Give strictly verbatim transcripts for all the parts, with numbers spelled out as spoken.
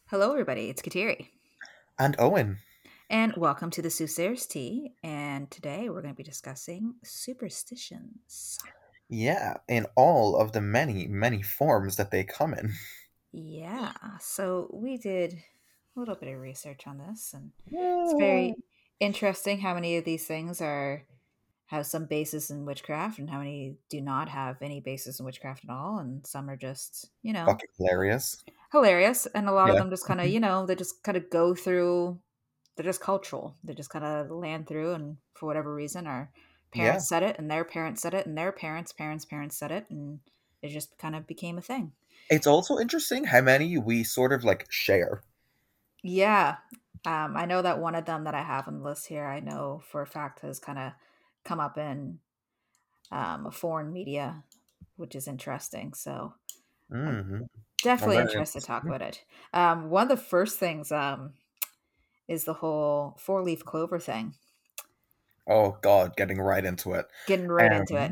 Hello, everybody. It's Kateri, And Owen. and welcome to the Soothsayer's Tea. And today we're going to be discussing superstitions. Yeah, in all of the many, many forms that they come in. Yeah, so we did a little bit of research on this, and it's Yeah. very interesting how many of these things are have some basis in witchcraft, and how many do not have any basis in witchcraft at all, and some are just you know Fucking hilarious. hilarious, and a lot of Yeah. them just kind of you know they just kind of go through. They're just cultural. They just kind of land through, and for whatever reason, our Yeah. parents said it, and their parents said it, and their parents' parents' parents said it, and it just kind of became a thing. It's also interesting how many we sort of like share. Yeah, um, I know that one of them that I have on the list here, I know for a fact has kind of come up in um, foreign media, which is interesting. So I'm hmm I'm definitely very interested to talk interested. about it. Um, one of the first things um, is the whole four leaf clover thing. Oh God, getting right into it. Getting right into it. Um,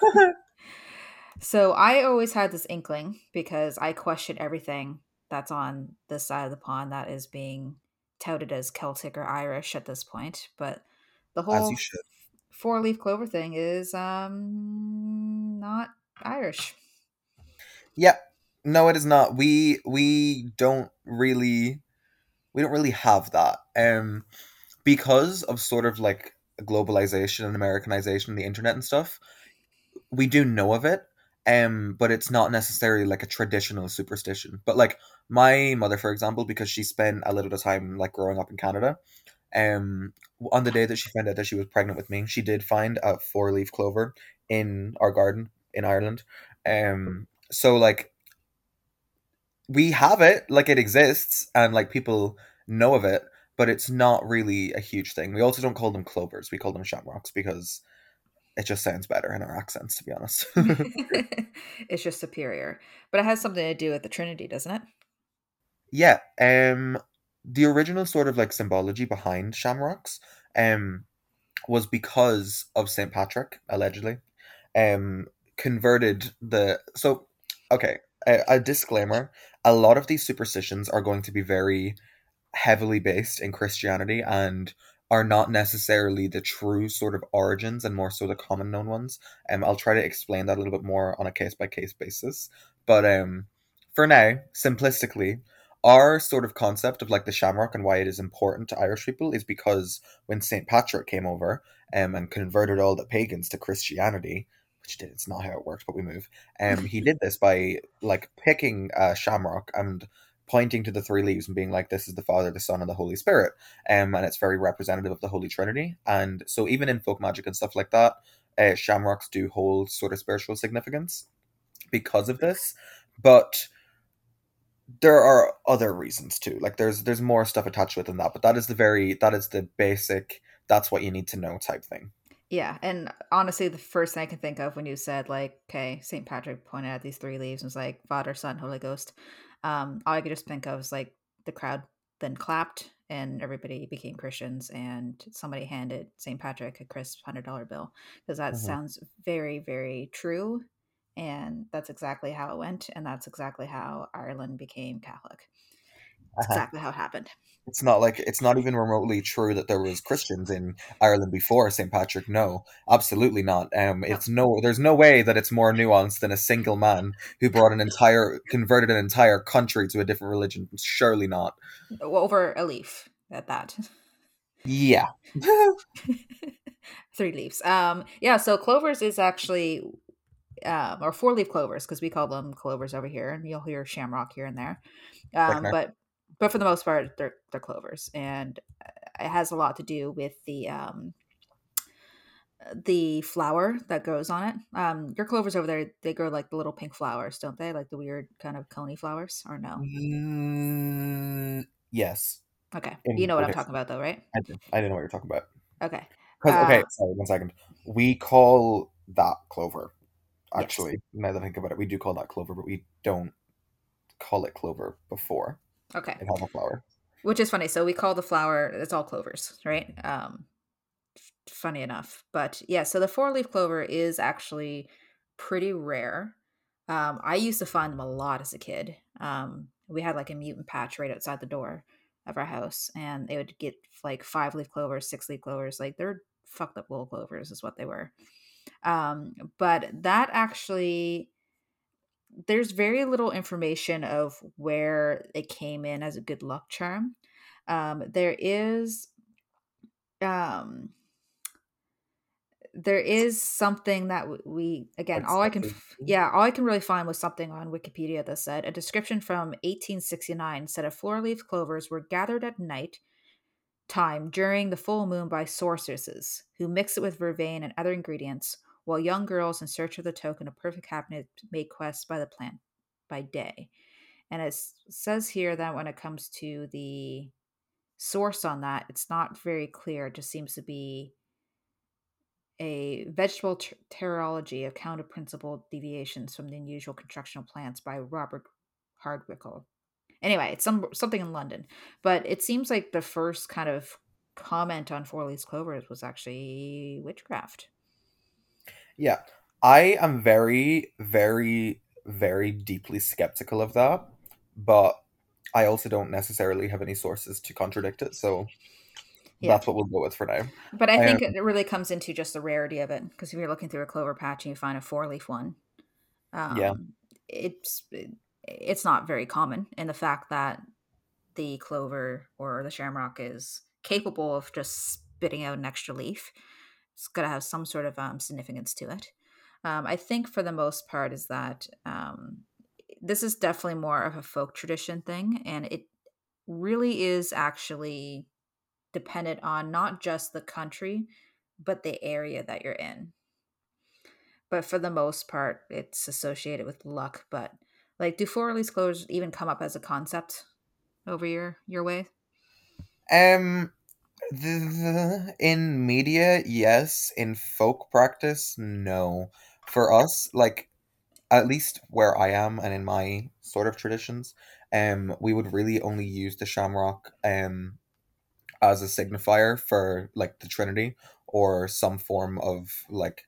So I always had this inkling because I question everything that's on this side of the pond that is being touted as Celtic or Irish at this point. But the as whole you should. four leaf clover thing is um not Irish. Yeah. No, it is not. We we don't really we don't really have that. Um because of sort of like globalization and Americanization and the internet and stuff, we do know of it, um, but it's not necessarily like a traditional superstition. But like my mother, for example, because she spent a little bit of time like growing up in Canada, um, on the day that she found out that she was pregnant with me, she did find a four leaf clover in our garden in Ireland. Um, so like we have it, like it exists, and like people know of it, but it's not really a huge thing. We also don't call them clovers; we call them shamrocks because it just sounds better in our accents, to be honest. It's just superior. But it has something to do with the Trinity, doesn't it? Yeah, um, the original sort of like symbology behind shamrocks, um, was because of Saint Patrick, allegedly, um, converted the. So, okay, a, a disclaimer: a lot of these superstitions are going to be very heavily based in Christianity and are not necessarily the true sort of origins and more so the common known ones. Um, I'll try to explain that a little bit more on a case by case basis. But um, for now, simplistically, our sort of concept of like the shamrock and why it is important to Irish people is because when Saint Patrick came over um, and converted all the pagans to Christianity, which did it's not how it worked, but we move. Um, he did this by like picking a shamrock and pointing to the three leaves and being like, "This is the Father, the Son, and the Holy Spirit," um, and it's very representative of the Holy Trinity. And so, even in folk magic and stuff like that, uh, shamrocks do hold sort of spiritual significance because of this. But there are other reasons too. Like there's there's more stuff attached with than that. But that is the very that is the basic. That's what you need to know type thing. Yeah, and honestly, the first thing I can think of when you said like, okay, Saint Patrick pointed at these three leaves and was like, Father, Son, Holy Ghost. Um, all I could just think of was like the crowd then clapped and everybody became Christians, and somebody handed Saint Patrick a crisp hundred dollar bill because that Mhm. sounds very, very true, and that's exactly how it went, and that's exactly how Ireland became Catholic. It's Uh-huh. exactly how it happened. It's not like it's not even remotely true that there was Christians in Ireland before Saint Patrick. No, absolutely not. Um, No, it's no, there's no way that it's more nuanced than a single man who brought an entire, converted an entire country to a different religion. Surely not. over a leaf at that. Yeah. Three leaves. Um, yeah, so clovers is actually um, or four leaf clovers because we call them clovers over here, and you'll hear shamrock here and there. Um, Thickener. but but for the most part, they're they're clovers, and it has a lot to do with the um, the flower that grows on it. Um, your clovers over there, they grow like the little pink flowers, don't they? Like the weird kind of coney flowers, or no? Mm, yes. Okay, you In know what I'm talking quotation. about, though, right? I do. I didn't know what you're talking about. Okay. Because okay, Uh, sorry, one second. We call that clover. yes. Actually, now that I think about it, we do call that clover, but we don't call it clover before Okay. it has a flower. Which is funny. So we call the flower, it's all clovers, right? Um, funny enough. But yeah, so the four leaf clover is actually pretty rare. Um, I used to find them a lot as a kid. Um, We had like a mutant patch right outside the door of our house, and they would get like five leaf clovers, six leaf clovers. Like they're fucked up little clovers, is what they were. Um, but that actually, there's very little information of where it came in as a good luck charm. Um, there is, um, there is something that w- we again Like all I can Scotland. f- yeah all I can really find was something on Wikipedia that said a description from eighteen sixty-nine said a four leaf clovers were gathered at night time during the full moon by sorceresses who mix it with vervain and other ingredients, while young girls in search of the token of perfect happiness made quests by the plant by day. And it s- says here that when it comes to the source on that, it's not very clear. It just seems to be a vegetable ter- terrology of counter principle deviations from the unusual construction of plants by Robert Hardwickel. Anyway, it's some something in London, but it seems like the first kind of comment on four leaf clovers was actually witchcraft. Yeah, I am very, very, very deeply skeptical of that, but I also don't necessarily have any sources to contradict it, so Yeah, that's what we'll go with for now. but I Um, think it really comes into just the rarity of it because if you're looking through a clover patch and you find a four leaf one, yeah. um, it's it's not very common in the fact that the clover or the shamrock is capable of just spitting out an extra leaf. It's got to have some sort of um, significance to it. Um, I think for the most part is that um, this is definitely more of a folk tradition thing, and it really is actually dependent on not just the country, but the area that you're in. But for the most part, it's associated with luck. But like, do four release closures even come up as a concept over your your way? Um, the, in media, yes. In folk practice, no. For us, like at least where I am and in my sort of traditions, um, we would really only use the shamrock um as a signifier for like the Trinity or some form of like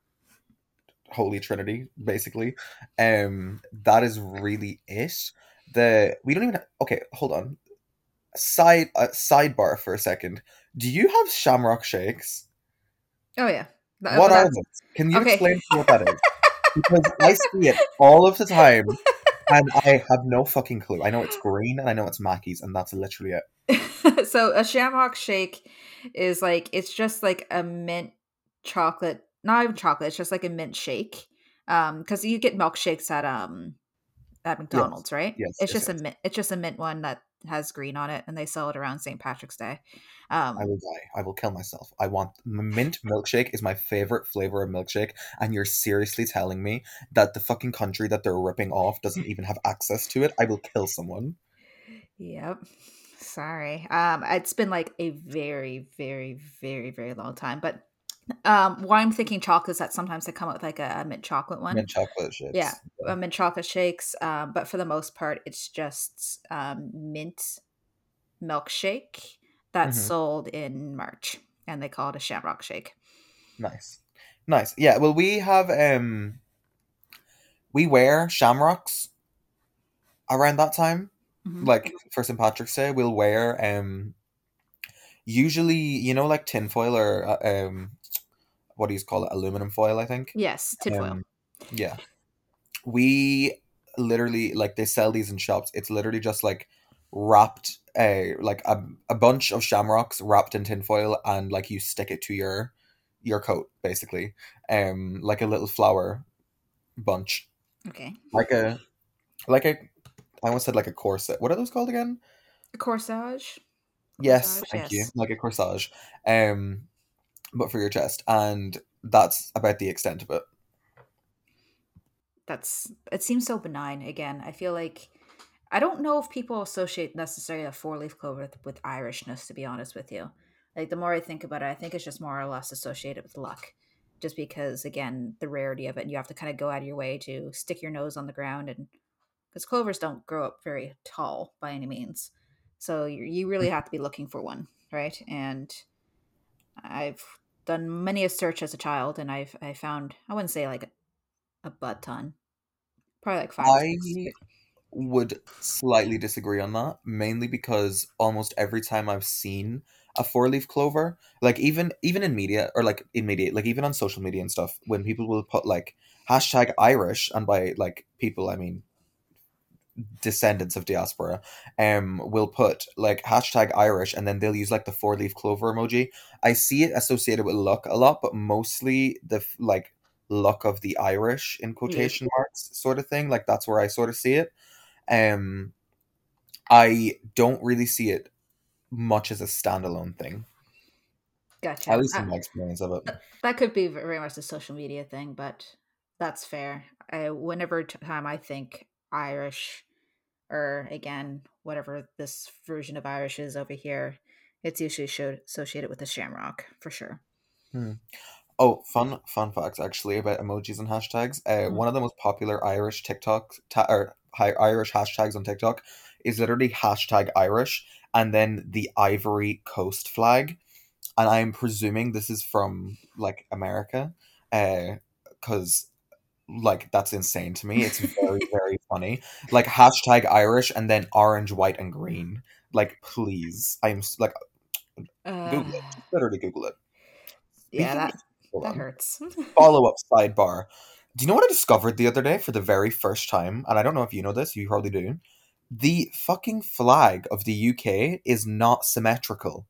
Holy Trinity, basically. Um, that is really it. The we don't even okay. Hold on. Side uh, sidebar for a second. Do you have shamrock shakes? Oh yeah, Th- What but are that's those? Can you okay. explain to me what that is? Because I see it all of the time, and I have no fucking clue. I know it's green, and I know it's Mackey's, and that's literally it. So a shamrock shake is like it's just like a mint chocolate, not even chocolate. It's just like a mint shake. Um, because you get milkshakes at um at Yes, McDonald's, right? yes, It's yes, just a yes. mint. It's just a mint one that has green on it, and they sell it around Saint Patrick's Day. I Um, will die. I will kill myself. I want mint milkshake is my favorite flavor of milkshake, and you're seriously telling me that the fucking country that they're ripping off doesn't even have access to it? I will kill someone. yep. Sorry. Um, it's been like a very, very, very, very long time. But um, why I'm thinking chocolates that sometimes they come out with like a, a mint chocolate one. Mint chocolate Yeah, shakes. uh, mint chocolate shakes, um, but for the most part, it's just um, mint milkshake that's Hmm. sold in March, and they call it a Shamrock Shake. Nice, nice. Yeah. Well, we have um, we wear shamrocks around that time, Hmm. like for Saint Patrick's Day. We'll wear um, usually you know like tinfoil or uh, um, what do you call it? Aluminum foil, I think. Yes, tinfoil. Um, yeah. We literally like they sell these in shops. It's literally just like wrapped a like a, a bunch of shamrocks wrapped in tinfoil and like you stick it to your your coat basically. Um like a little flower bunch. Okay, Like a like a I almost said like a corset. What are those called again? a corsage. Yes, Corsage. thank you. Yes, Like a corsage. Um but for your chest. And that's about the extent of it. that's. It seems so benign. Again, I feel like I don't know if people associate necessarily a four leaf clover with, with Irishness. To be honest with you, like the more I think about it, I think it's just more or less associated with luck. Just because, again, the rarity of it, and you have to kind of go out of your way to stick your nose on the ground, and because clovers don't grow up very tall by any means, so you you really have to be looking for one, right? And I've done many a search as a child, and I've I found I wouldn't say like a, a butt ton, probably like five or I six. would slightly disagree on that, mainly because almost every time I've seen a four leaf clover, like even even in media or like in media, like even on social media and stuff, when people will put like hashtag Irish, and by like people I mean descendants of diaspora, um, will put like hashtag Irish, and then they'll use like the four leaf clover emoji. I see it associated with luck a lot, but mostly the f- like luck of the Irish in Yeah, quotation marks sort of thing. Like that's where I sort of see it. Um, I don't really see it much as a standalone thing, at gotcha. least Uh, in my experience of it. that could be very much a social media thing, but that's fair. I, whenever t- time I think Irish, or again, whatever this version of Irish is over here, it's usually showed, associated with the shamrock for sure. Hmm. Oh, fun fun facts actually about emojis and hashtags. Uh, Mhm. one of the most popular Irish TikTok ta- or hi- Irish hashtags on TikTok is literally hashtag Irish and then the Ivory Coast flag. And I'm presuming this is from like America, uh, because like that's insane to me. It's very very funny. Like hashtag Irish and then orange, white, and green. Like please, I'm s- like uh, Google it. Just literally Google it. yeah, Speaking, that hold that on. hurts. Follow up sidebar. Do you know what I discovered the other day for the very first time? And I don't know if you know this, you probably do. The fucking flag of the U K is not symmetrical.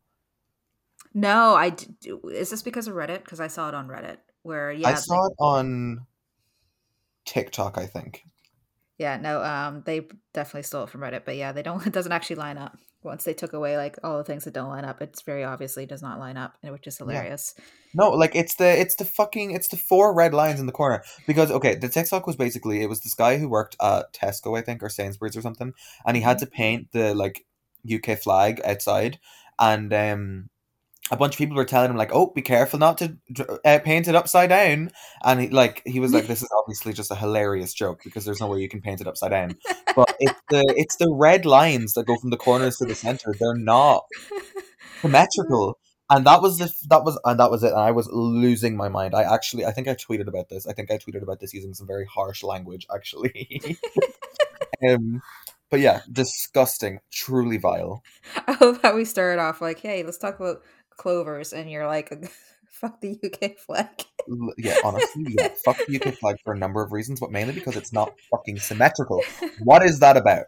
No, I d- d- is this because of Reddit? Because I saw it on Reddit where I yeah, like saw it on TikTok, I think. yeah, no, um, they definitely stole it from Reddit, but yeah, they don't. It doesn't actually line up. Once they took away like all the things that don't line up, it's very obviously does not line up, and which is Yeah. hilarious. No, like it's the it's the fucking it's the four red lines in the corner. Because okay, the TikTok was basically it was this guy who worked at Tesco, I think, or Sainsbury's or something, and he had Mhm. to paint the like U K flag outside, and um a bunch of people were telling him like, "Oh, be careful not to dr- uh, paint it upside down." And he like he was like, "This is obviously just a hilarious joke because there's no way you can paint it upside down." But it's the it's the red lines that go from the corners to the center. They're not symmetrical. And that was the that was and that was it. And I was losing my mind. I actually I think I tweeted about this. I think I tweeted about this using some very harsh language actually. um, but yeah, disgusting, truly vile. I love how we started off like, "Hey, let's talk about clovers," and you're like, "Fuck the U K flag." L- Yeah, honestly, yeah. Fuck the U K flag for a number of reasons, but mainly because it's not fucking symmetrical. What is that about?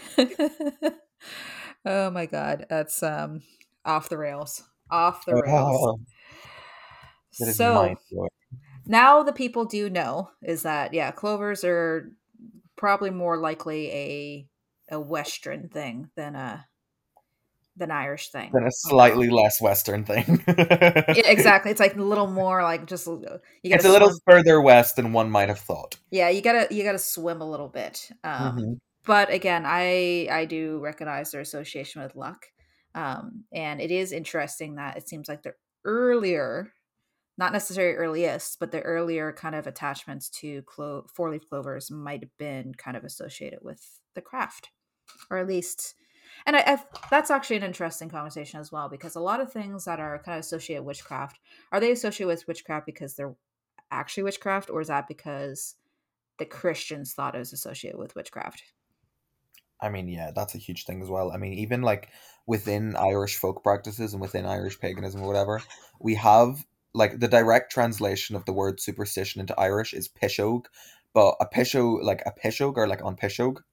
Oh my god, that's um off the rails. Off the rails. Oh, that is mind So blowing. now the people do know is that yeah, clovers are probably more likely a a Western thing than a than Irish thing Than a overall. slightly less Western thing. Yeah, exactly. It's like a little more like just you got to It's a little swim. further west than one might have thought. Yeah, you gotta you gotta swim a little bit. Um, Hmm. but again, I I do recognize their association with luck, um, and it is interesting that it seems like the earlier, not necessarily earliest, but the earlier kind of attachments to clo- four leaf clovers might have been kind of associated with the craft, or at least. And I, I that's actually an interesting conversation as well because a lot of things that are kind of associated with witchcraft are they associated with witchcraft because they're actually witchcraft, or is that because the Christians thought it was associated with witchcraft? I mean, yeah, that's a huge thing as well. I mean, even like within Irish folk practices and within Irish paganism or whatever, we have like the direct translation of the word superstition into Irish is pishog, but a pishog like a pishog or like on pishog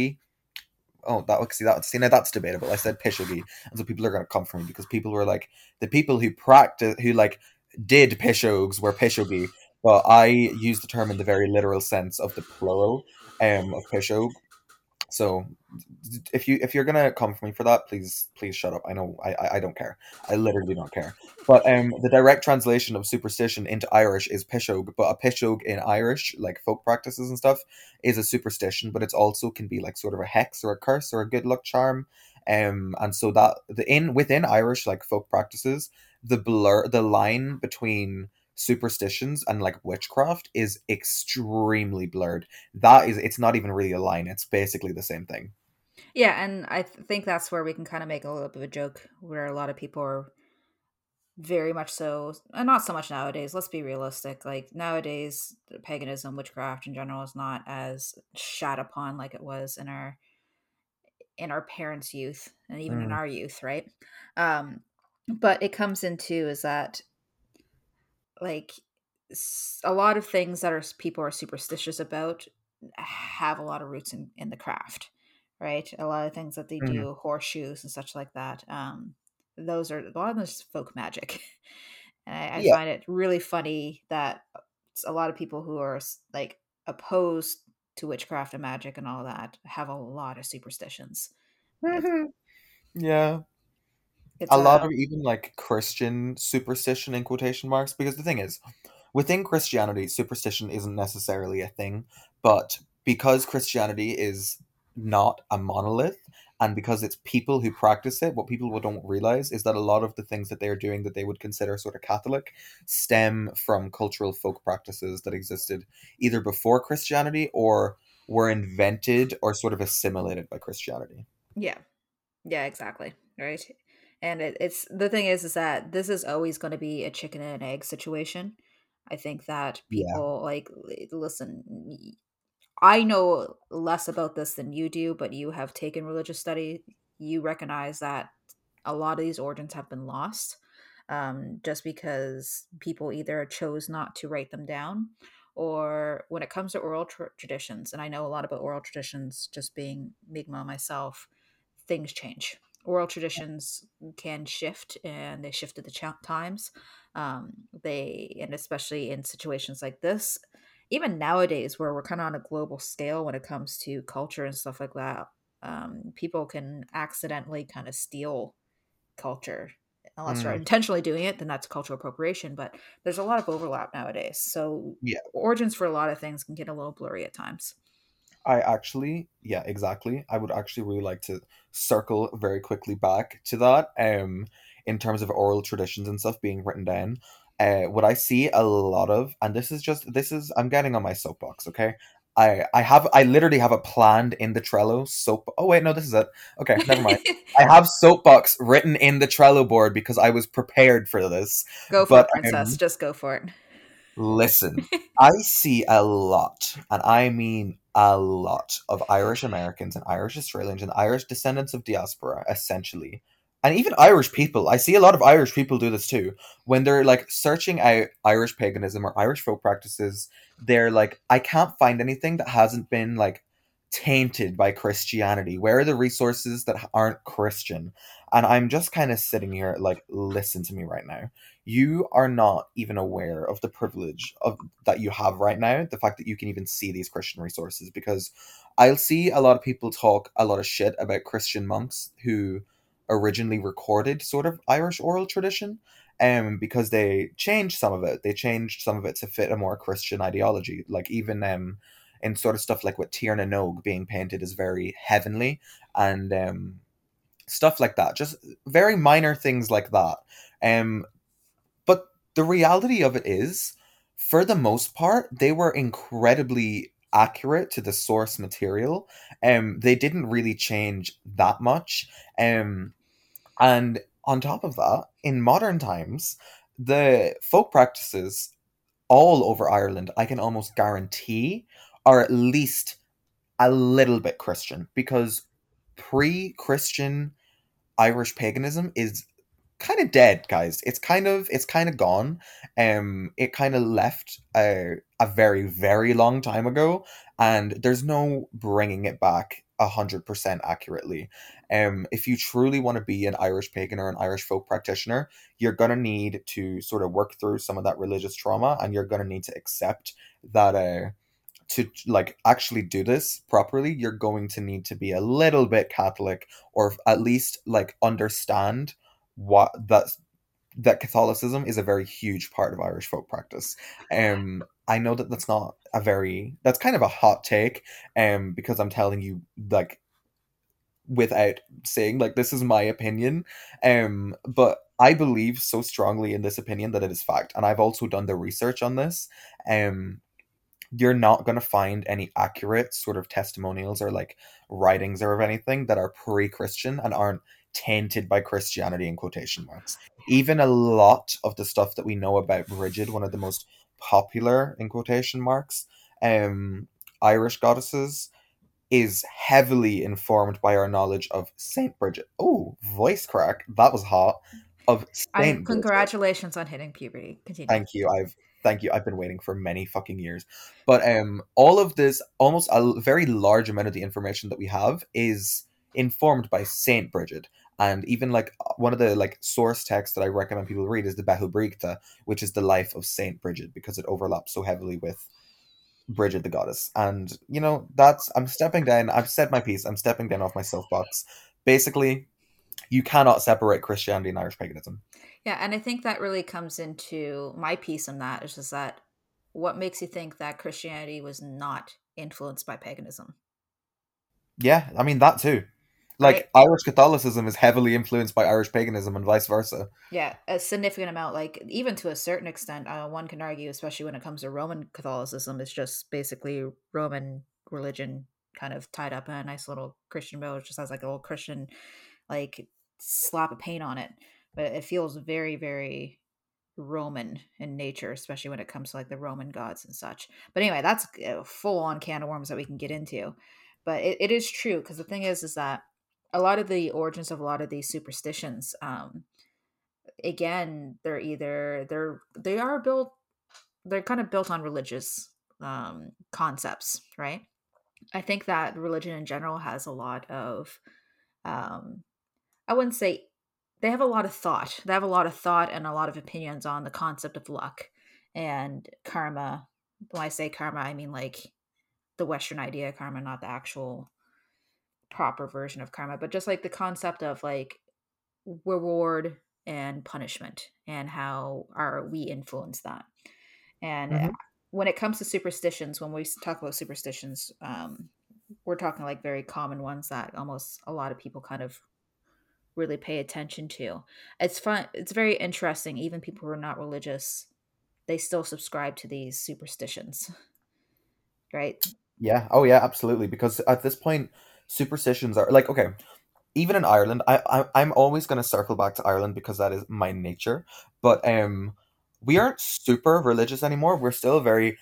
oh, that see that see now that's debatable. I said pishogi, and so people are going to come for me because people were like the people who practice who like did pishogs were pishogi, but I use the term in the very literal sense of the plural um of pishog. So if you if you're gonna come for me for that, please please shut up. I know I I, I don't care. I literally don't care. But um, the direct translation of superstition into Irish is pishog, but a pishog in Irish, like folk practices and stuff, is a superstition, but it's also can be like sort of a hex or a curse or a good luck charm. Um, and so that the in within Irish like folk practices, the blur the line between superstitions and like witchcraft is extremely blurred. That is it's not even really a line, it's basically the same thing. Yeah, and I th- think that's where we can kind of make a little bit of a joke where a lot of people are very much so, and not so much nowadays. Let's be realistic. Like nowadays, paganism, witchcraft in general, is not as shat upon like it was in our in our parents' youth and even in Mm, our youth, right? Um, but it comes into is that like s- a lot of things that are people are superstitious about have a lot of roots in in the craft, right? A lot of things that they mm, do, horseshoes and such like that. Um, those are a lot of this folk magic, and I, I yeah. find it really funny that a lot of people who are s- like opposed to witchcraft and magic and all that have a lot of superstitions. It's Mhm. Yeah. it's A lot a of even like Christian superstition in quotation marks, because the thing is, within Christianity, superstition isn't necessarily a thing, but because Christianity is not a monolith, and because it's people who practice it, what people don't realize is that a lot of the things that they're doing that they would consider sort of Catholic stem from cultural folk practices that existed either before Christianity or were invented or sort of assimilated by Christianity. yeah. Yeah, exactly. Right. And it, it's the thing is, is that this is always going to be a chicken and an egg situation. I think that Yeah. people like li- listen. y- I know less about this than you do, but you have taken religious study. You recognize that a lot of these origins have been lost, um, just because people either chose not to write them down, or when it comes to oral tr- traditions, and I know a lot about oral traditions, just being Mi'kmaq myself, things change. Oral traditions can shift, and they shift at the ch- times. Um, they, and especially in situations like this, even nowadays, where we're kind of on a global scale when it comes to culture and stuff like that, um, people can accidentally kind of steal culture. Unless you're Mm, intentionally doing it, then that's cultural appropriation. But there's a lot of overlap nowadays. So yeah. origins for a lot of things can get a little blurry at times. I actually, yeah, exactly. I would actually really like to circle very quickly back to that. Um, in terms of oral traditions and stuff being written down, uh, what I see a lot of, and this is just this is I'm getting on my soapbox, okay? I I have I literally have a planned in the Trello soap. Oh wait, no, this is it. Okay, never mind. I have soapbox written in the Trello board because I was prepared for this. Go for But it, princess. um, Just go for listen, it. I see a lot, and I mean a lot, of Irish Americans and Irish Australians and Irish descendants of diaspora, essentially. And even Irish people. I see a lot of Irish people do this too. When they're like searching out Irish paganism or Irish folk practices, they're like, I can't find anything that hasn't been like tainted by Christianity. Where are the resources that aren't Christian? And I'm just kind of sitting here like, listen to me right now. You are not even aware of the privilege of that you have right now, the fact that you can even see these Christian resources, because I'll see a lot of people talk a lot of shit about Christian monks who originally recorded sort of Irish oral tradition, um because they changed some of it they changed some of it to fit a more Christian ideology, like even um in sort of stuff like with Tierna Nog being painted as very heavenly, and um stuff like that, just very minor things like that. um but the reality of it is, for the most part, they were incredibly accurate to the source material. Um, they didn't really change that much. Um, and on top of that, in modern times, the folk practices all over Ireland, I can almost guarantee, are at least a little bit Christian, because pre Christian Irish paganism is kind of dead, guys. It's kind of it's kind of gone. Um, it kind of left a a very very long time ago, and there's no bringing it back a hundred percent accurately. Um, if you truly want to be an Irish pagan or an Irish folk practitioner, you're gonna need to sort of work through some of that religious trauma, and you're gonna need to accept that. Uh, to like actually do this properly, you're going to need to be a little bit Catholic, or at least like understand what that that Catholicism is a very huge part of Irish folk practice. Um, I know that that's not a very that's kind of a hot take, um, because I'm telling you like without saying like this is my opinion, um, but I believe so strongly in this opinion that it is fact, and I've also done the research on this. Um, you're not going to find any accurate sort of testimonials or like writings or of anything that are pre-Christian and aren't tainted by Christianity in quotation marks. Even a lot of the stuff that we know about Bridget, one of the most popular in quotation marks, um, Irish goddesses, is heavily informed by our knowledge of Saint Bridget. Oh, voice crack. That was hot. Of I'm Saint Bridget. congratulations on hitting puberty. Continue. Thank you. I've thank you. I've been waiting for many fucking years. But um all of this, almost a l- very large amount of the information that we have is informed by Saint Bridget. And even like one of the like source texts that I recommend people read is the Bethel Brigta, which is the life of Saint Bridget, because it overlaps so heavily with Bridget the goddess. And you know, that's I'm stepping down. I've said my piece. I'm stepping down off my soapbox. Basically, you cannot separate Christianity and Irish paganism. Yeah, and I think that really comes into my piece on that is just that what makes you think that Christianity was not influenced by paganism, Yeah, I mean that too. right? Like Irish Catholicism is heavily influenced by Irish paganism and vice versa. Yeah, a significant amount, like even to a certain extent, uh, one can argue, especially when it comes to Roman Catholicism, it's just basically Roman religion kind of tied up in a nice little Christian bow. It just has like a little Christian, like slap of paint on it, but it feels very, very Roman in nature, especially when it comes to like the Roman gods and such. But anyway, that's a full on can of worms that we can get into. But it, it is true because the thing is, is that a lot of the origins of a lot of these superstitions, um, again, they're either they're they are built they're kind of built on religious um, concepts, right? I think that religion in general has a lot of um, I wouldn't say they have a lot of thought. They have a lot of thought and a lot of opinions on the concept of luck and karma. When I say karma, I mean like the Western idea of karma, not the actual proper version of karma, but just like the concept of like reward and punishment and how are we influence that. And uh, Hmm. when it comes to superstitions, when we talk about superstitions, um, we're talking like very common ones that almost a lot of people kind of really pay attention to. It's fun. It's very interesting. Even people who are not religious, they still subscribe to these superstitions, right? Yeah. Oh, yeah. Absolutely. Because at this point, superstitions are like okay. Even in Ireland, I, I I'm always going to circle back to Ireland because that is my nature. But um, we aren't super religious anymore. We're still very.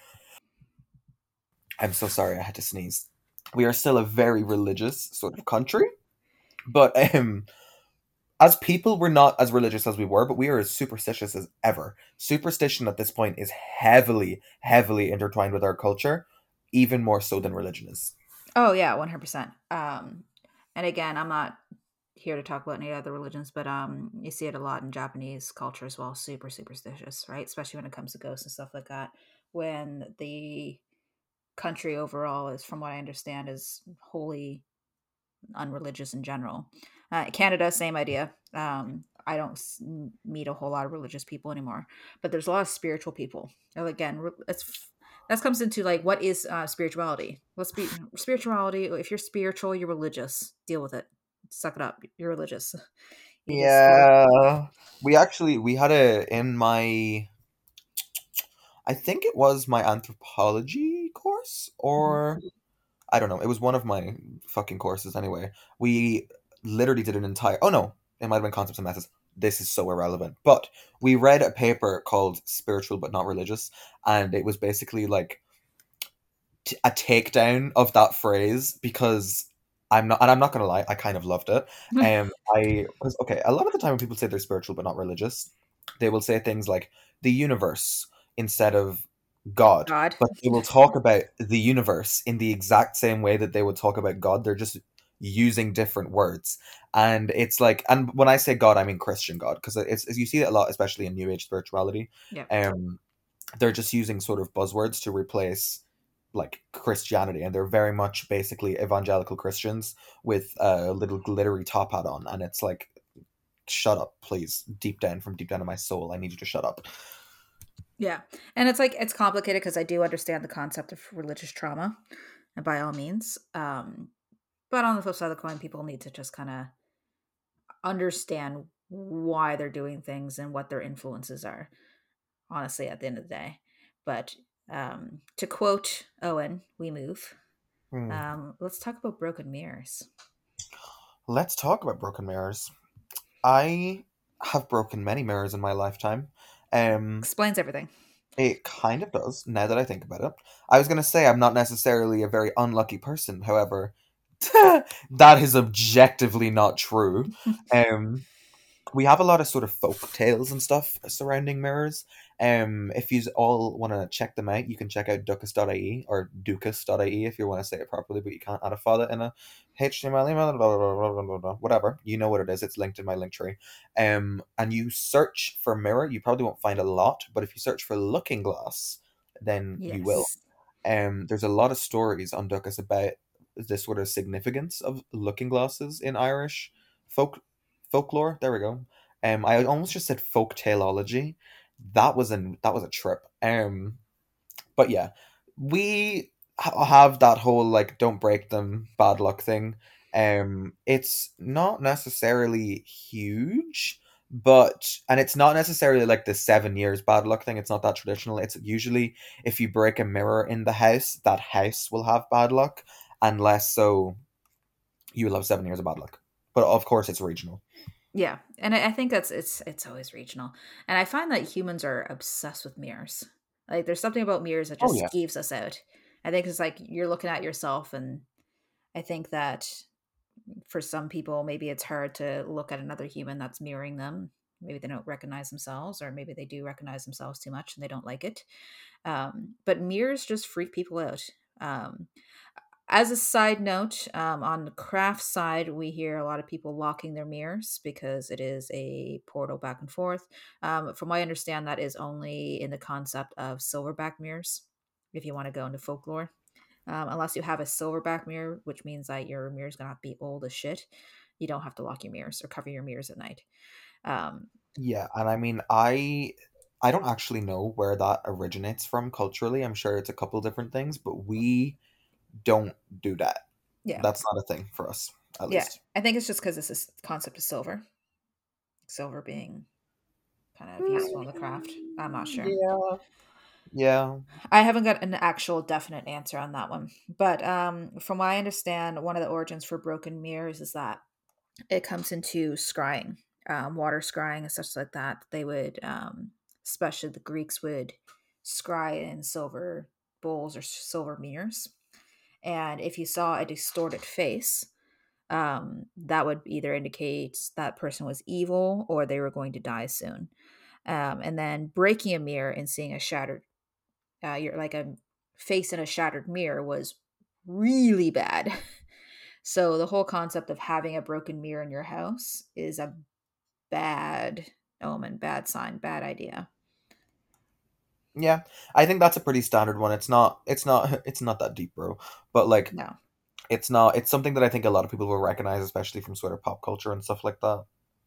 I'm so sorry. I had to sneeze. We are still a very religious sort of country. But um, as people, we're not as religious as we were, but we are as superstitious as ever. Superstition at this point is heavily, heavily intertwined with our culture, even more so than religion is. Oh yeah, one hundred percent. Um, and again, I'm not here to talk about any other religions, but um, you see it a lot in Japanese culture as well. Super superstitious, right? Especially when it comes to ghosts and stuff like that. When the country overall is, from what I understand, is wholly unreligious in general. Uh, Canada, same idea. Um, I don't s- meet a whole lot of religious people anymore, but there's a lot of spiritual people. And again, re- it's that comes into like what is uh, spirituality? Let's be spirituality. If you're spiritual, you're religious. Deal with it. Suck it up. You're religious. You just you just Yeah. We actually we had a in my I think it was my anthropology course Mhm. or I don't know. It was one of my fucking courses anyway. We literally did an entire. Oh no, it might have been concepts and methods. This is so irrelevant. But we read a paper called "Spiritual but Not Religious," and it was basically like t- a takedown of that phrase because I'm not, and I'm not gonna lie, I kind of loved it. Um, I because okay, a lot of the time when people say they're spiritual but not religious, they will say things like the universe instead of God, God. but they will talk about the universe in the exact same way that they would talk about God. They're just using different words, and it's like, and when I say God, I mean Christian God, because it's you see it a lot, especially in New Age spirituality. Yeah. Um, they're just using sort of buzzwords to replace like Christianity, and they're very much basically evangelical Christians with a little glittery top hat on, and it's like, shut up, please, deep down from deep down in my soul, I need you to shut up. Yeah. And it's like it's complicated because I do understand the concept of religious trauma, and by all means. Um, but on the flip side of the coin, people need to just kind of understand why they're doing things and what their influences are, honestly, at the end of the day. But um, to quote Owen, we move. Hmm. Um, let's talk about broken mirrors. Let's talk about broken mirrors. I have broken many mirrors in my lifetime. Um, Explains everything. it kind of does, now that I think about it. I was gonna say I'm not necessarily a very unlucky person, however, that is objectively not true. Um, we have a lot of sort of folk tales and stuff surrounding mirrors. Um, if you all want to check them out, you can check out ducas dot I E or ducas dot I E if you want to say it properly, but you can't add a fada in a H T M L email, blah, blah, blah, blah, blah, blah, whatever. You know what it is. It's linked in my link tree. Um, and you search for mirror, you probably won't find a lot, but if you search for looking glass, then you will. Yes. Um, there's a lot of stories on Ducas about the sort of significance of looking glasses in Irish folk folklore. There we go. Um, I almost just said folk taleology. That was an that was a trip. Um, but yeah, we ha- have that whole like don't break them bad luck thing. Um, it's not necessarily huge, but and it's not necessarily like the seven years bad luck thing. It's not that traditional. It's usually if you break a mirror in the house, that house will have bad luck, unless so you will have seven years of bad luck. But of course, it's regional. Yeah, and I, I think that's it's it's always regional, and I find that humans are obsessed with mirrors. Like, there's something about mirrors that Oh just yeah. skeeves us out. I think it's like you're looking at yourself, and I think that for some people, maybe it's hard to look at another human that's mirroring them. Maybe they don't recognize themselves, or maybe they do recognize themselves too much and they don't like it. Um, but mirrors just freak people out. Um, as a side note, um, on the craft side, we hear a lot of people locking their mirrors because it is a portal back and forth. Um, from what I understand, that is only in the concept of silverback mirrors, if you want to go into folklore. Um, unless you have a silverback mirror, which means that your mirror is going to be old as shit. You don't have to lock your mirrors or cover your mirrors at night. Um, Yeah, and I mean, I I don't actually know where that originates from culturally. I'm sure it's a couple different things, but we don't do that. yeah. That's not a thing for us, at Yeah. least. I think it's just because it's this concept of silver, silver being kind of useful in the craft. I'm not Mm, sure. yeah. Yeah. I haven't got an actual definite answer on that one. But um, from what I understand, one of the origins for broken mirrors is that it comes into scrying, um, water scrying and such like that. They would, um, especially the Greeks, would scry in silver bowls or silver mirrors. And if you saw a distorted face, um, that would either indicate that person was evil or they were going to die soon. Um, and then breaking a mirror and seeing a shattered uh, you're like a face in a shattered mirror was really bad. So the whole concept of having a broken mirror in your house is a bad omen, bad sign, bad idea. Yeah. I think that's a pretty standard one. It's not it's not it's not that deep, bro. But like No. it's not it's something that I think a lot of people will recognize, especially from sort of pop culture and stuff like that.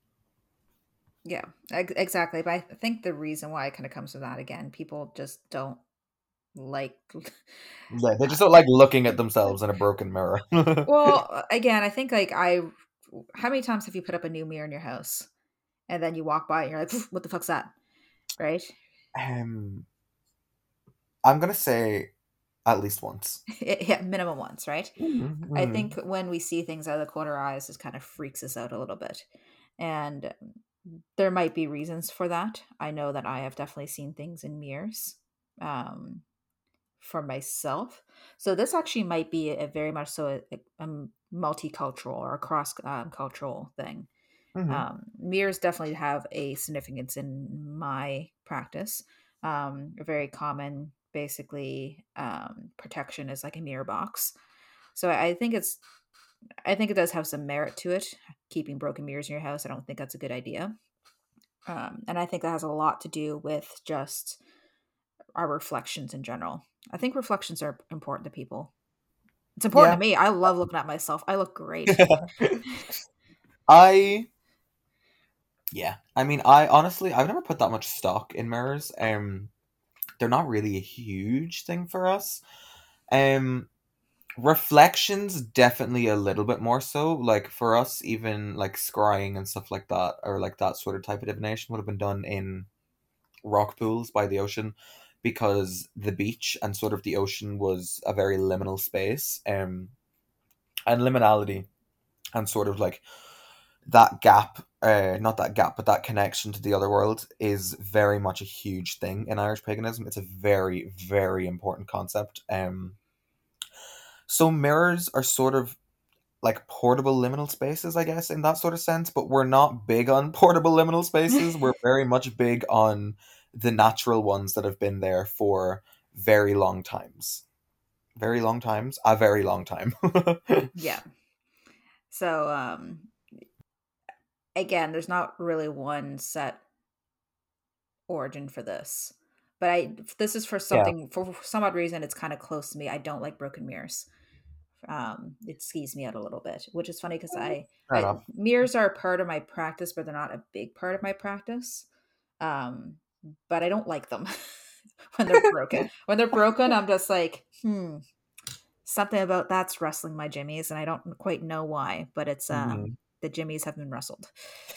Yeah, ex- exactly. But I think the reason why it kind of comes to that again, people just don't like. Yeah, they just don't like looking at themselves in a broken mirror. Well, again, I think like I. How many times have you put up a new mirror in your house, and then you walk by and you're like, "What the fuck's that?" Right? um I'm gonna say at least once. Yeah, minimum once, right? I think Mhm. when we see things out of the corner of our eyes, it kind of freaks us out a little bit. And there might be reasons for that. I know that I have definitely seen things in mirrors um, for myself. So this actually might be a very much so a, a multicultural or a cross um, cultural thing. Mhm. Um, mirrors definitely have a significance in my practice. Um, a very common, basically, um, protection is like a mirror box. So I I think it's I think it does have some merit to it. Keeping broken mirrors in your house, I don't think that's a good idea. Um, and I think that has a lot to do with just our reflections in general. I think reflections are important to people. It's important Yeah. to me. I love looking at myself. I look great. I yeah. I mean, I honestly I've never put that much stock in mirrors. Um they're not really a huge thing for us. Um Reflections definitely a little bit more so. Like for us, even like scrying and stuff like that, or like that sort of type of divination would have been done in rock pools by the ocean because the beach and sort of the ocean was a very liminal space. Um and liminality and sort of like that gap, uh, not that gap, but that connection to the other world is very much a huge thing in Irish paganism. It's a very, very important concept. Um, so mirrors are sort of like portable liminal spaces, I guess, in that sort of sense, but we're not big on portable liminal spaces. We're very much big on the natural ones that have been there for very long times. Very long times? A very long time. Yeah. So um again, there's not really one set origin for this. But I this is for Yeah, something for some odd reason it's kind of close to me. I don't like broken mirrors. Um, it skees me out a little bit, which is funny because I, fair I enough. mirrors are a part of my practice, but they're not a big part of my practice. Um, but I don't like them when they're broken. When they're broken, I'm just like, hmm, something about that's rustling my jimmies, and I don't quite know why, but it's um Mhm. the jimmies have been rustled.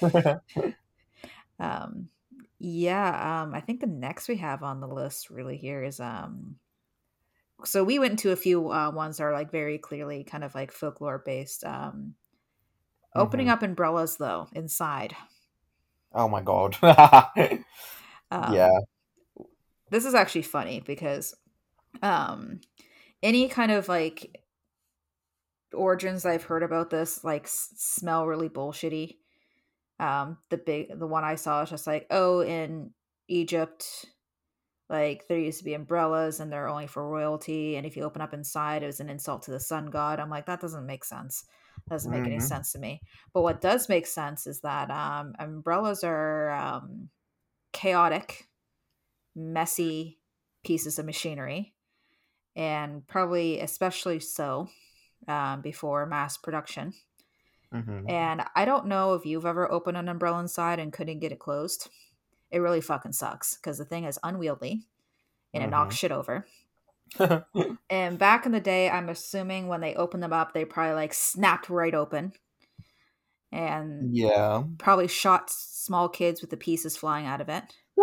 Um, yeah, um, I think the next we have on the list really here is um so we went into a few uh, ones that are like very clearly kind of like folklore based. Um, opening Mhm. up umbrellas though inside. Oh my god. Yeah. Um, this is actually funny because um, any kind of like origins I've heard about this like s- smell really bullshitty. Um, the big the one I saw is just like, oh, in Egypt, like there used to be umbrellas and they're only for royalty, and if you open up inside, it was an insult to the sun god. I'm like, that doesn't make sense. Doesn't make any Mhm. sense to me. But what does make sense is that um, umbrellas are um, chaotic, messy pieces of machinery, and probably especially so um, before mass production. Mhm. And I don't know if you've ever opened an umbrella inside and couldn't get it closed. It really fucking sucks because the thing is unwieldy and it knocks Mhm. shit over. And back in the day, I'm assuming when they opened them up, they probably like snapped right open and Yeah. probably shot small kids with the pieces flying out of it.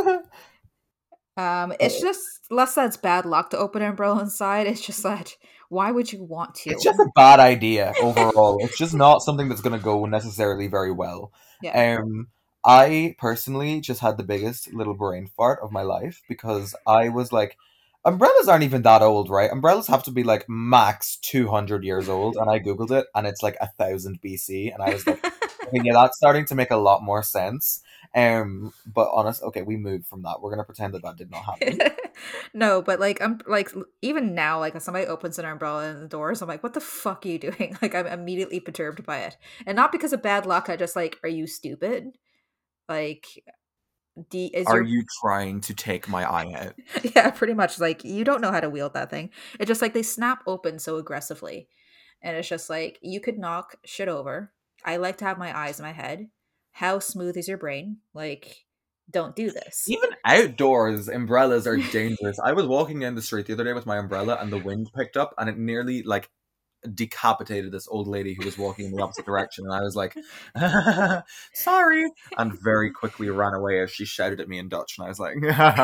Um, it's just less that it's bad luck to open an umbrella inside. It's just that why would you want It's to? just a bad idea overall. It's just not something that's going to go necessarily very well. Yeah. Um, I personally just had the biggest little brain fart of my life because I was like, umbrellas aren't even that old, right? Umbrellas have to be like max two hundred years old. And I Googled it and it's like one thousand B C. And I was like, okay, yeah, that's starting to make a lot more sense. Um, but honest, okay, we moved from that. We're going to pretend that that did not happen. No, but like I'm like even now, like if somebody opens an umbrella in the doors, I'm like, what the fuck are you doing? Like I'm immediately perturbed by it. And not because of bad luck, I just like, are you stupid? Like D is Are your you trying to take my eye out? yeah, pretty much like you don't know how to wield that thing. It's just like they snap open so aggressively. And it's just like you could knock shit over. I like to have my eyes in my head. How smooth is your brain? Like, don't do this. Even outdoors, umbrellas are dangerous. I was walking down the street the other day with my umbrella and the wind picked up and it nearly like decapitated this old lady who was walking in the opposite direction. And I was like, sorry. And very quickly ran away as she shouted at me in Dutch. And I was like,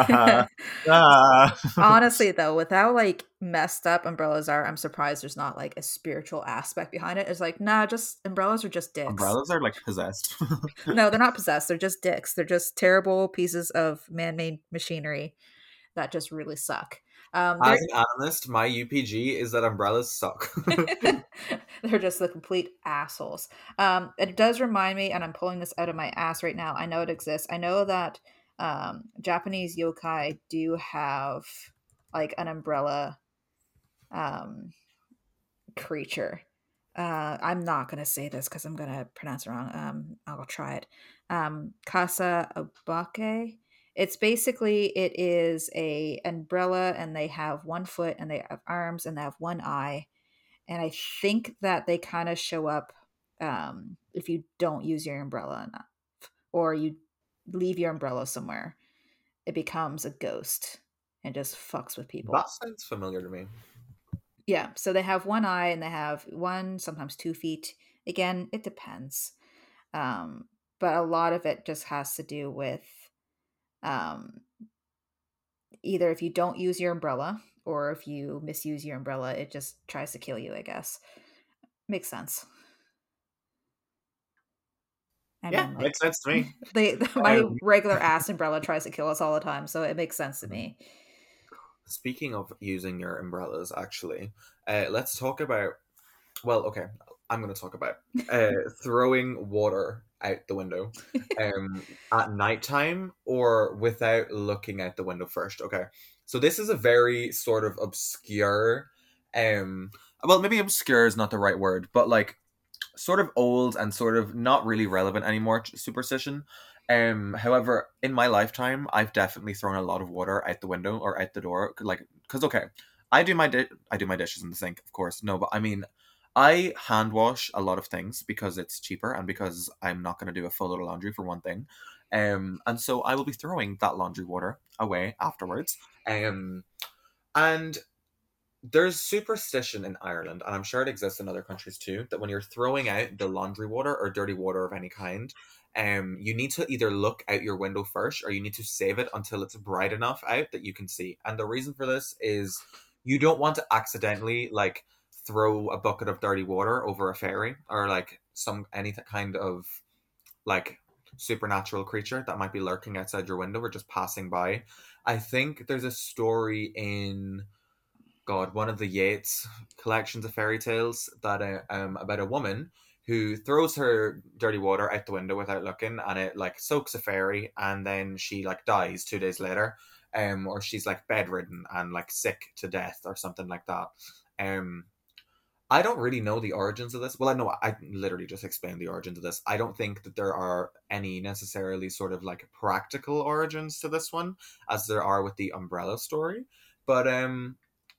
ah. Honestly, though, with how like messed up umbrellas are, I'm surprised there's not like a spiritual aspect behind it. It's like, nah, just umbrellas are just dicks. Umbrellas are like possessed. No, they're not possessed. They're just dicks. They're just terrible pieces of man-made machinery that just really suck. Um, As they're an animist, my U P G is that umbrellas suck. they're just the complete assholes. Um, it does remind me, and I'm pulling this out of my ass right now. I know it exists. I know that um, Japanese yokai do have like an umbrella um, creature. Uh, I'm not gonna say this because I'm gonna pronounce it wrong. Um, I'll try it. Um, Kasa Obake. It's basically it is a umbrella, and they have one foot, and they have arms, and they have one eye, and I think that they kind of show up um, if you don't use your umbrella enough, or you leave your umbrella somewhere. It becomes a ghost and just fucks with people. That sounds familiar to me. Yeah, so they have one eye and they have one, sometimes two feet. Again, it depends. Um, but a lot of it just has to do with um, either if you don't use your umbrella or if you misuse your umbrella, it just tries to kill you, I guess. Makes sense. I Yeah, mean, like makes sense to me. they my Um, regular ass umbrella tries to kill us all the time, so it makes sense to me. Speaking of using your umbrellas, actually, uh, let's talk about. Well, okay, I'm going to talk about uh, throwing water out the window um, at nighttime or without looking out the window first. Okay, so this is a very sort of obscure. Um, well, maybe obscure is not the right word, but like sort of old and sort of not really relevant anymore superstition. Um, however, in my lifetime, I've definitely thrown a lot of water out the window or out the door, like because okay, I do my di- I do my dishes in the sink, of course. No, but I mean, I hand wash a lot of things because it's cheaper and because I'm not going to do a full load of laundry for one thing. Um, and so I will be throwing that laundry water away afterwards. Um, and there's superstition in Ireland, and I'm sure it exists in other countries too, that when you're throwing out the laundry water or dirty water of any kind, um, you need to either look out your window first or you need to save it until it's bright enough out that you can see. And the reason for this is you don't want to accidentally like throw a bucket of dirty water over a fairy or like some any kind of like supernatural creature that might be lurking outside your window or just passing by. I think there's a story in God, one of the Yeats collections of fairy tales that uh, um about a woman who throws her dirty water out the window without looking, and it like soaks a fairy, and then she like dies two days later, um, or she's like bedridden and like sick to death or something like that. Um, I don't really know the origins of this. Well, I know I literally just explained the origins of this. I don't think that there are any necessarily sort of like practical origins to this one, as there are with the umbrella story. But um,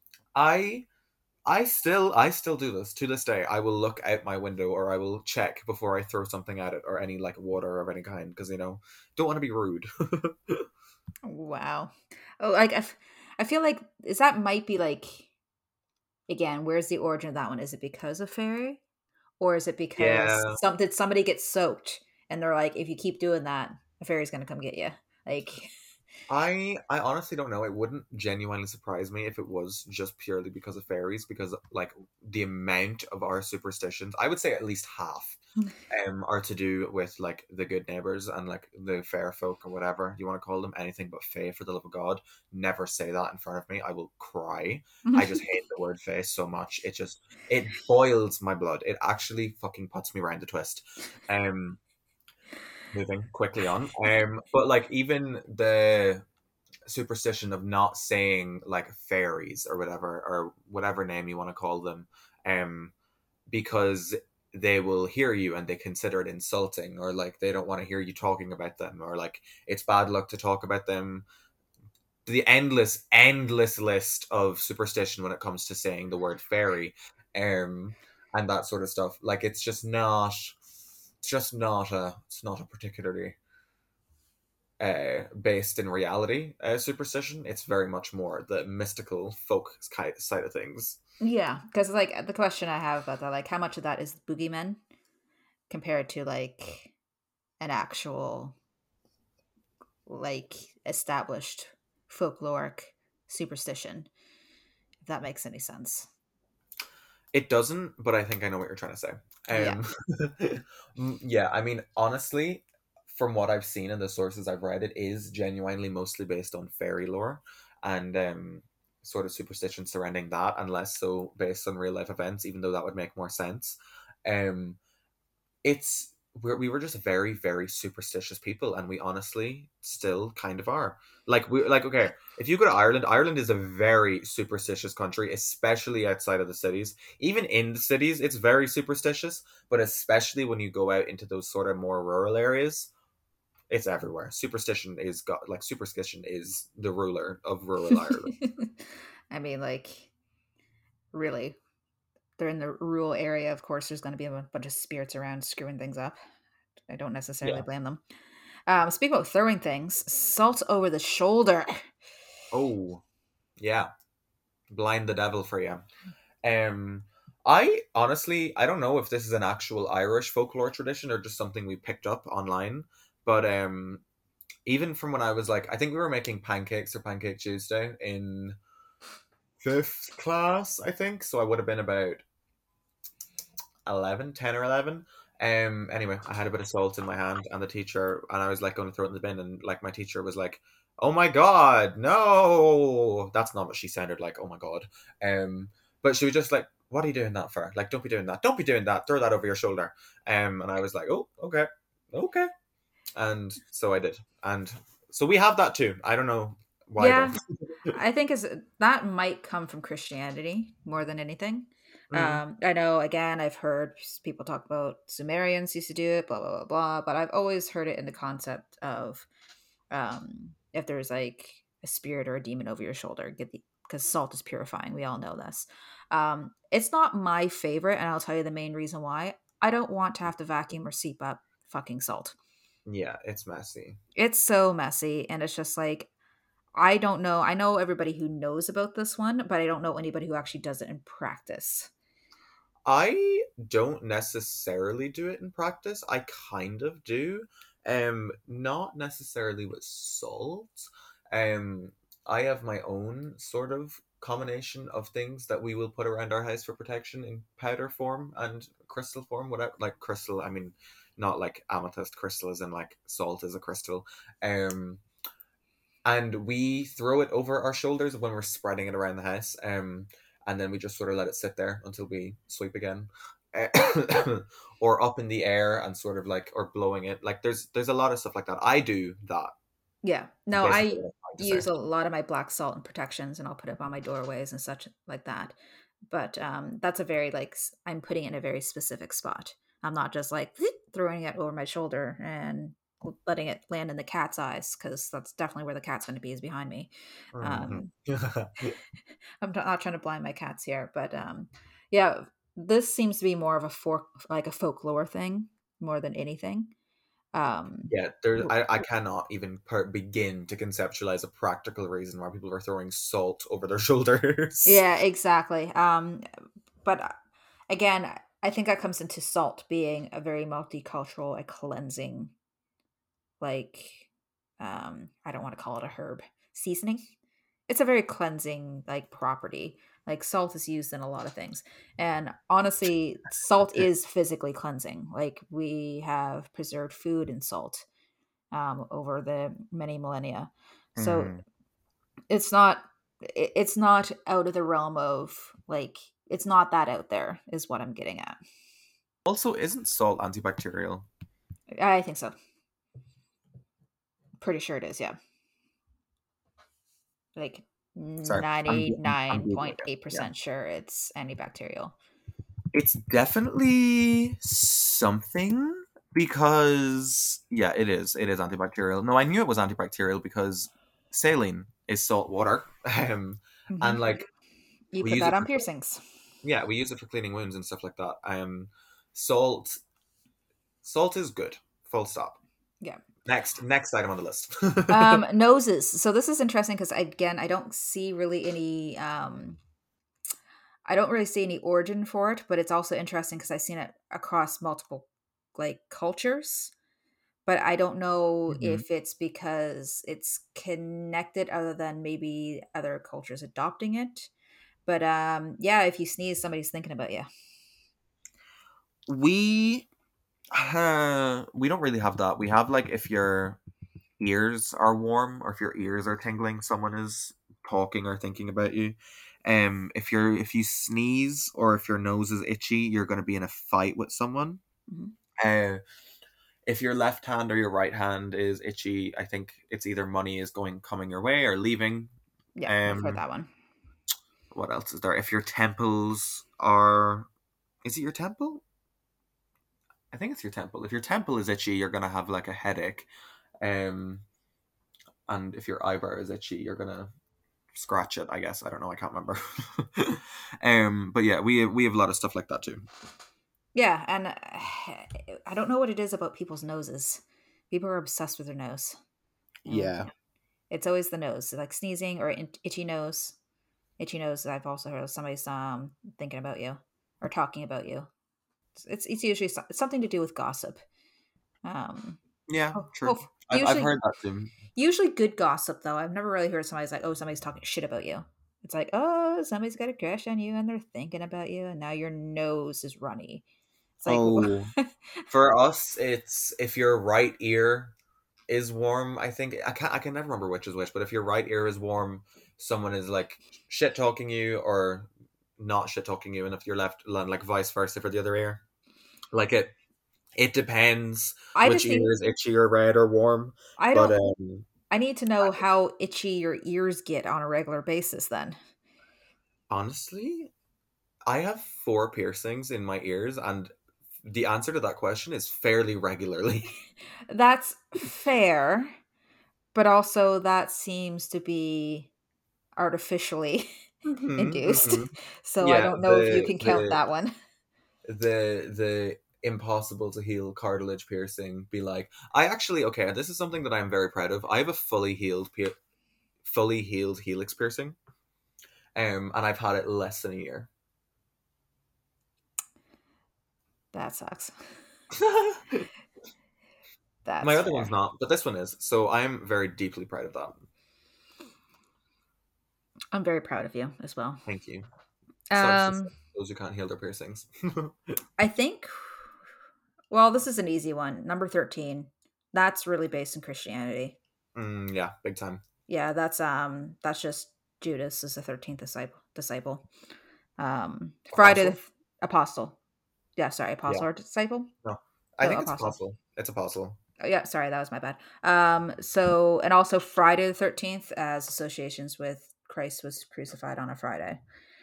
I I still I still do this to this day. I will look out my window or I will check before I throw something at it or any like water of any kind because you know don't want to be rude. Wow. Oh, like I, f- I feel like is that might be like again, where's the origin of that one? Is it because of fairy, or is it because Yeah, some did somebody get soaked and they're like, if you keep doing that, a fairy's gonna come get you? Like, I I honestly don't know. It wouldn't genuinely surprise me if it was just purely because of fairies because like the amount of our superstitions, I would say at least half um are to do with like the good neighbors and like the fair folk or whatever you want to call them, anything but fae, for the love of God. Never say that in front of me. I will cry. I just hate the word fae so much. It just it boils my blood. It actually fucking puts me round the twist. Um moving quickly on. Um but like even the superstition of not saying like fairies or whatever or whatever name you want to call them, um because they will hear you and they consider it insulting or like they don't want to hear you talking about them or like it's bad luck to talk about them. The endless endless list of superstition when it comes to saying the word fairy, um and that sort of stuff, like it's just not it's just not a it's not a particularly uh, based in reality uh, superstition. It's very much more the mystical folk kind side of things. yeah, because like the question I have about that, like, how much of that is boogeymen compared to like an actual like established folkloric superstition, if that makes any sense. It doesn't, but I think I know what you're trying to say. Yeah. Um, mm, yeah, I mean, honestly, from what I've seen and the sources I've read, it is genuinely mostly based on fairy lore and um, sort of superstition surrounding that, and less so based on real life events, even though that would make more sense. Um, it's we're, we were just very very superstitious people, and we honestly still kind of are. Like we like okay, if you go to ireland ireland is a very superstitious country, especially outside of the cities. Even in the cities it's very superstitious, but especially when you go out into those sort of more rural areas, it's everywhere. Superstition is got like superstition is the ruler of rural Ireland. I mean, like, really, they're in the rural area. Of course, there's going to be a bunch of spirits around screwing things up. I don't necessarily Yeah. blame them. Um, speaking about throwing things, salt over the shoulder. Oh, yeah. Blind the devil for you. Um, I honestly I don't know if this is an actual Irish folklore tradition or just something we picked up online. But um, even from when I was like, I think we were making pancakes or Pancake Tuesday in fifth class, I think. So I would have been about eleven, ten or eleven. Um. Anyway, I had a bit of salt in my hand, and the teacher, and I was like going to throw it in the bin, and like my teacher was like, "Oh my god, no!" That's not what she sounded like. Oh my god. Um. But she was just like, "What are you doing that for? Like, don't be doing that. Don't be doing that. Throw that over your shoulder." Um. And I was like, "Oh, okay, okay." And so I did, and so we have that too. I don't know why though. Yeah, I think is that might come from Christianity more than anything. Mm. Um, I know, again, I've heard people talk about Sumerians used to do it, blah blah blah blah, but I've always heard it in the concept of um, if there's like a spirit or a demon over your shoulder, get the because salt is purifying. We all know this. Um, it's not my favorite, and I'll tell you the main reason why. I don't want to have to vacuum or seep up fucking salt. Yeah, it's messy. It's so messy, and it's just like I don't know. I know everybody who knows about this one, but I don't know anybody who actually does it in practice. I don't necessarily do it in practice. I kind of do. Um, not necessarily with salt. Um, I have my own sort of combination of things that we will put around our house for protection in powder form and crystal form, whatever. Like crystal, I mean, not like amethyst crystal, as in like salt is a crystal. Um, and we throw it over our shoulders when we're spreading it around the house. Um, and then we just sort of let it sit there until we sweep again. Or up in the air and sort of like or blowing it. Like there's there's a lot of stuff like that. I do that. Yeah. No, Basically I what I'm trying to use say. a lot of my black salt and protections and I'll put it on my doorways and such like that. But um that's a very like s- I'm putting it in a very specific spot. I'm not just like throwing it over my shoulder and letting it land in the cat's eyes because that's definitely where the cat's going to be is behind me. Mhm. Um I'm not not trying to blind my cats here, but um yeah, this seems to be more of a fork like a folklore thing more than anything. Um Yeah, there. I, I cannot even per- begin to conceptualize a practical reason why people are throwing salt over their shoulders. Yeah, exactly. Um, but uh, again, I think that comes into salt being a very multicultural, a cleansing, like, um, I don't want to call it a herb seasoning. It's a very cleansing, like, property. Like, salt is used in a lot of things. And honestly, salt is physically cleansing. Like, we have preserved food in salt um, over the many millennia. So Mhm. it's not it- it's not out of the realm of like it's not that out there is what I'm getting at. Also, isn't salt antibacterial? I think so. Pretty sure it is, yeah. Like Sorry, I'm I'm, I'm googling it. Yeah. ninety-nine point eight percent sure it's antibacterial. It's definitely something because yeah, it is. It is antibacterial. No, I knew it was antibacterial because saline is salt water, um, Hmm. and like You we put use that it on for piercings. yeah, we use it for cleaning wounds and stuff like that. Um, salt salt is good. Full stop. Yeah. Next next item on the list. Um noses. So this is interesting because again, I don't see really any um I don't really see any origin for it, but it's also interesting because I've seen it across multiple like cultures. But I don't know Mhm. if it's because it's connected other than maybe other cultures adopting it. But um yeah, if you sneeze, somebody's thinking about you. We uh, we don't really have that. We have like if your ears are warm or if your ears are tingling, someone is talking or thinking about you. Um, if you're if you sneeze or if your nose is itchy, you're going to be in a fight with someone. Mhm. Uh, if your left hand or your right hand is itchy, I think it's either money is going coming your way or leaving. Yeah, I've heard Um, that one. what else is there? If your temples are, is it your temple? I think it's your temple. If your temple is itchy, you're gonna have like a headache. Um, and if your eyebrow is itchy, you're gonna scratch it. I guess I don't know. I can't remember. um, but yeah, we have, we have a lot of stuff like that too. Yeah, and uh, I don't know what it is about people's noses. People are obsessed with their nose. And Yeah, it's always the nose, like sneezing or in- itchy nose. Itchy nose, I've also heard of somebody's um thinking about you or talking about you. It's it's, it's usually so- it's something to do with gossip. Um yeah, oh, true. oh, I've I've usually heard that too. usually good gossip though. I've never really heard somebody's like, "Oh, somebody's talking shit about you." It's like, "Oh, somebody's got a crush on you and they're thinking about you and now your nose is runny." It's like, Oh, for us, it's if your right ear is warm. I think I can I can never remember which is which, but if your right ear is warm, someone is like shit talking you or not shit talking you, and if your left, like vice versa for the other ear, like it it depends I which just ear need, is itchy or red or warm. I But don't, um, I need to know how itchy your ears get on a regular basis then. honestly, I have four piercings in my ears, and the answer to that question is fairly regularly. That's fair, but also that seems to be artificially hmm induced. hmm So I Yeah, don't know if you the can count the that one. the the impossible to heal cartilage piercing be like I actually okay, this is something that I'm very proud of. I have a fully healed pier- fully healed helix piercing. Um and I've had it less than a year. That sucks. My That's other one's fair. not, but this one is. So I'm very deeply proud of that. I'm very proud of you as well. Thank you. Sucks to say Um, those who can't heal their piercings. I think, well, this is an easy one. Number thirteen. That's really based in Christianity. mm, yeah, big time. Yeah, that's um that's just Judas is the thirteenth disciple disciple. Um Friday the Apostle? th- apostle. Yeah, sorry, Yeah. apostle or disciple? No. I Oh, think it's apostle. apostle. It's apostle. Oh, yeah, sorry, that was my bad. Um, so and also Friday the thirteenth as associations with Christ was crucified on a Friday.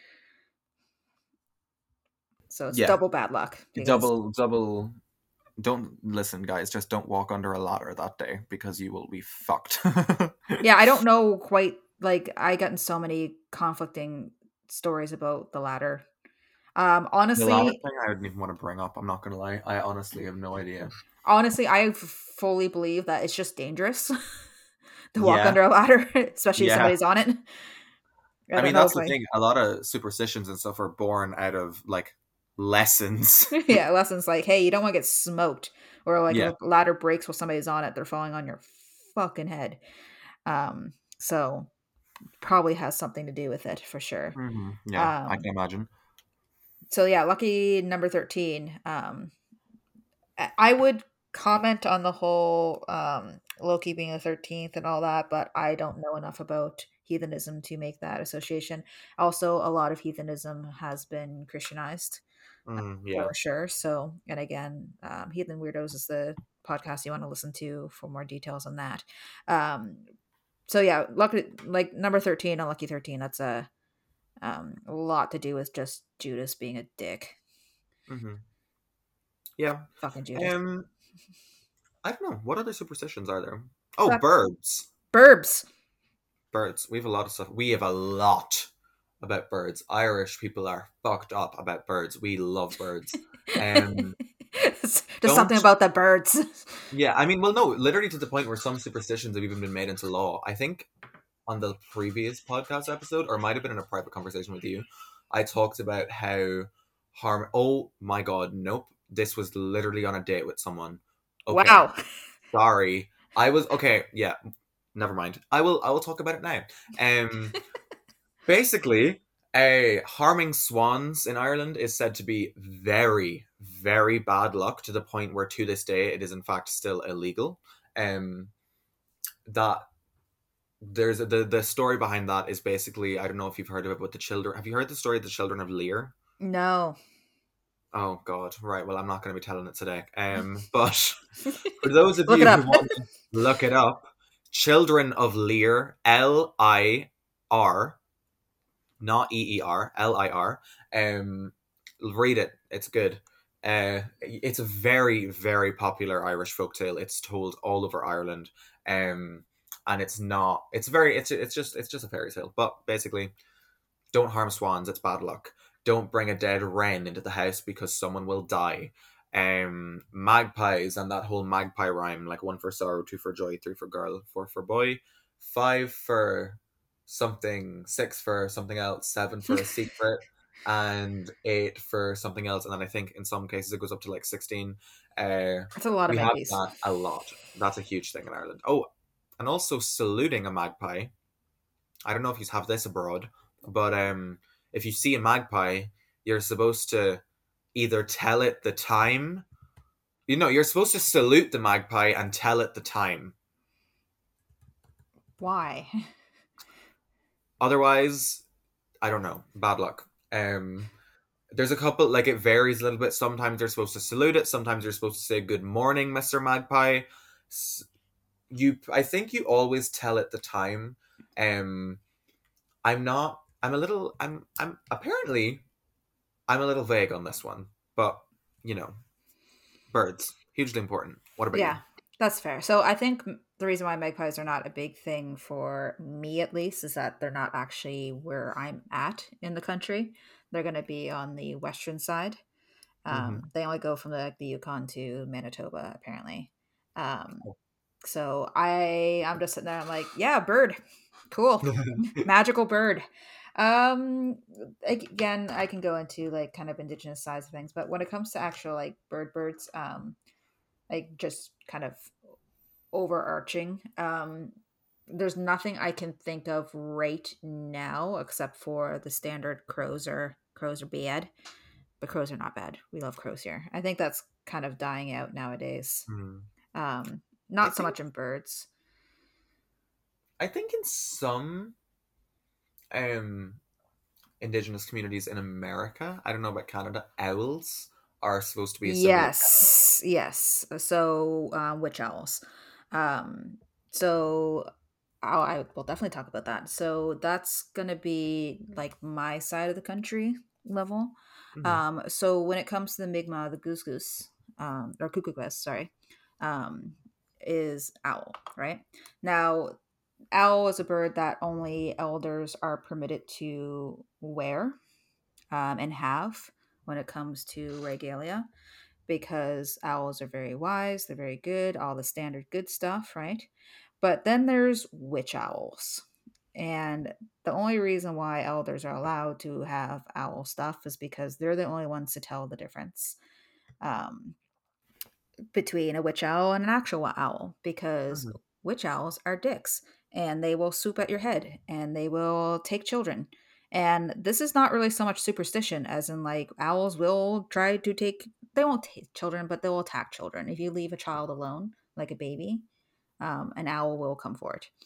So it's Yeah. double bad luck because Double double don't listen, guys, just don't walk under a ladder that day because you will be fucked. yeah, I don't know quite like I gotten so many conflicting stories about the latter. Um, The ladder honestly, thing I wouldn't even want to bring up, I'm not gonna lie. I honestly have no idea. honestly, I f- fully believe that it's just dangerous to walk Yeah. under a ladder, especially if Yeah. somebody's on it. I I don't mean know that's if the I thing. A lot of superstitions and stuff are born out of like lessons. yeah, lessons like, hey, you don't want to get smoked, or like if Yeah. a ladder breaks while somebody's on it, they're falling on your fucking head. Um, so probably has something to do with it for sure. hmm Yeah, I Um, can imagine. so yeah, lucky number thirteen. Um, I I would comment on the whole um Loki being the thirteenth and all that, but I don't know enough about heathenism to make that association. Also, a lot of heathenism has been Christianized Mm, yeah. for sure. So, and again, um, Heathen Weirdos is the podcast you want to listen to for more details on that. Um, so yeah, lucky like number thirteen, unlucky thirteen. That's a um a lot to do with just Judas being a dick. hmm Yeah. Fucking Judas. Um, I don't know. What other superstitions are there? Oh, Fuck birds. Burbs. Birds. We have a lot of stuff. We have a lot about birds. Irish people are fucked up about birds. We love birds. Um, Just don't. something about the birds. Yeah, I mean, well, no, literally to the point where some superstitions have even been made into law. I think on the previous podcast episode, or it might have been in a private conversation with you, I talked about how harm. Oh my god, nope. This was literally on a date with someone. Okay, Wow. sorry. I was okay. Yeah, never mind. I will. I will talk about it now. Um, basically, a harming swans in Ireland is said to be very, very bad luck to the point where to this day it is in fact still illegal. Um, that there's a, the the story behind that is basically I don't know if you've heard of it, but the children. Have you heard the story of the children of Lear? No. Oh God, right. Well, I'm not going to be telling it today. Um, but for those of Look it you who up. want to look it up, Children of Lear, L I R, not E E R, L I R. Um, read it. It's good. Uh, it's a very, very popular Irish folktale. It's told all over Ireland. Um, and it's not. It's very. It's it's just it's just a fairy tale. But basically, don't harm swans. It's bad luck. Don't bring a dead wren into the house because someone will die. Um, magpies and that whole magpie rhyme, like one for sorrow, two for joy, three for girl, four for boy, five for something, six for something else, seven for a secret, and eight for something else. And then I think in some cases it goes up to like sixteen. Uh, That's a lot of we have Magpies. that a lot. That's a huge thing in Ireland. Oh, and also saluting a magpie. I don't know if you have this abroad, but um, if you see a magpie, you're supposed to either tell it the time. You know, you're supposed to salute the magpie and tell it the time. Why? Otherwise, I don't know. Bad luck. Um, there's a couple, like, it varies a little bit. Sometimes they're supposed to salute it. Sometimes they're supposed to say "Good morning, Mister Magpie." You, I think you always tell it the time. Um, I'm not. I'm a little. I'm. I'm apparently. I'm a little vague on this one, but you know, birds hugely important. What about you? Yeah, that's fair. So I think m- the reason why magpies are not a big thing for me, at least, is that they're not actually where I'm at in the country. They're going to be on the western side. Mm-hmm. Um, they only go from the, like, the Yukon to Manitoba, apparently. Um, so I, I'm just sitting there. I'm like, yeah, bird, cool, magical bird. Um, again, I can go into like kind of indigenous sides of things, but when it comes to actual like bird birds, um, like just kind of overarching. Um, there's nothing I can think of right now except for the standard crows are crows are bad, but crows are not bad. We love crows here. I think that's kind of dying out nowadays. Hmm. Um, I not so think. much in birds. I think in some um indigenous communities in America, I don't know about Canada, owls are supposed to be a symbol of. Yes, yes. So uh, witch owls. Um, so I'll, I will definitely talk about that. So that's gonna be like my side of the country level. Mhm. Um, so when it comes to the Mi'kmaq, the goose goose, um, or cuckoo quest, sorry, um, is owl, right? Now, owl is a bird that only elders are permitted to wear um, and have when it comes to regalia, because owls are very wise, they're very good, all the standard good stuff, right? But then there's witch owls. And the only reason why elders are allowed to have owl stuff is because they're the only ones to tell the difference um, between a witch owl and an actual owl, because Mhm. witch owls are dicks and they will swoop at your head and they will take children. And this is not really so much superstition, as in, like, owls will try to take, they won't take children, but they'll attack children. If you leave a child alone, like a baby, um, an owl will come for it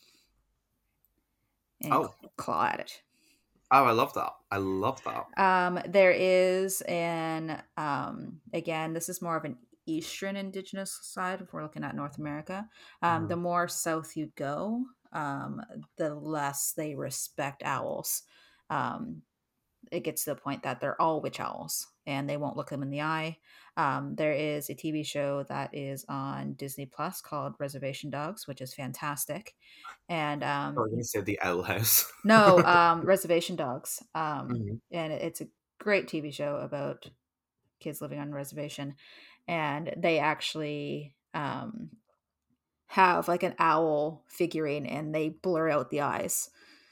and Oh, claw at it. oh, I love that. I love that. Um, there is an um, again, this is more of an Eastern indigenous side if we're looking at North America. Um, the Mhm. more south you go, um, the less they respect owls. Um, it gets to the point that they're all witch owls and they won't look them in the eye. Um, there is a T V show that is on Disney Plus called Reservation Dogs, which is fantastic. And I um, was going to say the owl house. no, um, Reservation Dogs. Um, Mhm. and it- it's a great T V show about kids living on a reservation. And they actually um, have like an owl figurine and they blur out the eyes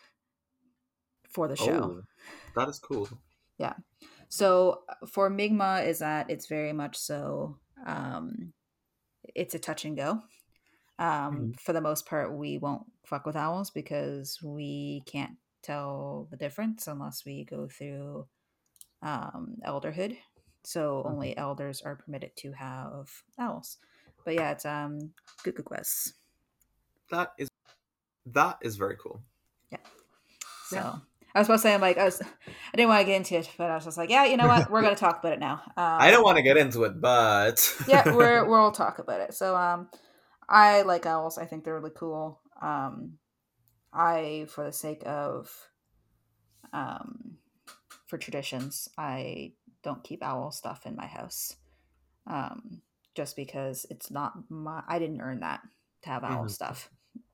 for the show. Oh, that is cool. Yeah. So uh, for Migma is that it's very much so um, it's a touch and go. Um, Mhm. for the most part, we won't fuck with owls because we can't tell the difference unless we go through um, elderhood. So Mhm. only elders are permitted to have owls. But yeah, it's um Gukugwes. That is that is very cool. Yeah. Yeah. So I was supposed to say I'm like I was I didn't want to get into it, but I was just like, yeah, you know what? We're gonna talk about it now. I don't Um want to get into it, but yeah, we're we'll talk about it. So um I like owls. I think they're really cool. Um I for the sake of um for traditions, I don't keep owl stuff in my house. Um, just because it's not my, I didn't earn that to have owl Mhm. stuff.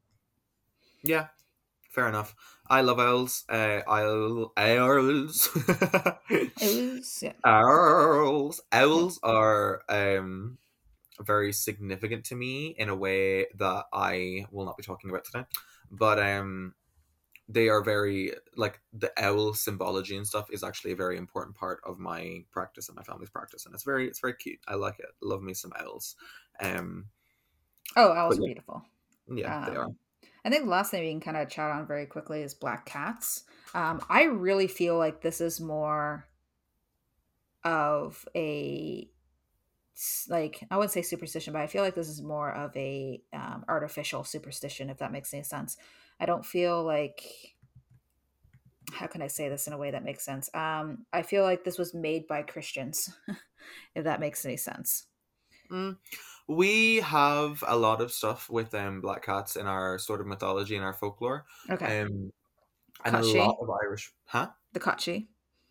Yeah, fair enough. I love owls. Uh, owl owls. It was, yeah, owls. yeah. Owls are um very significant to me in a way that I will not be talking about today. But um they are very, like, the owl symbology and stuff is actually a very important part of my practice and my family's practice, and it's very it's very cute. I like it. Love me some owls. Um Oh, but owls are yeah, beautiful. yeah, they are. Um, I think the last thing we can kind of chat on very quickly is black cats. Um, I really feel like this is more of a s- like I wouldn't say superstition, but I feel like this is more of a um, artificial superstition, if that makes any sense. I don't feel like, how can I say this in a way that makes sense? Um, I feel like this was made by Christians, if that makes any sense. Mm. We have a lot of stuff with um, black cats in our sort of mythology and our folklore. Okay, Um, and a lot Kachi, of Irish. Huh? the Kachi.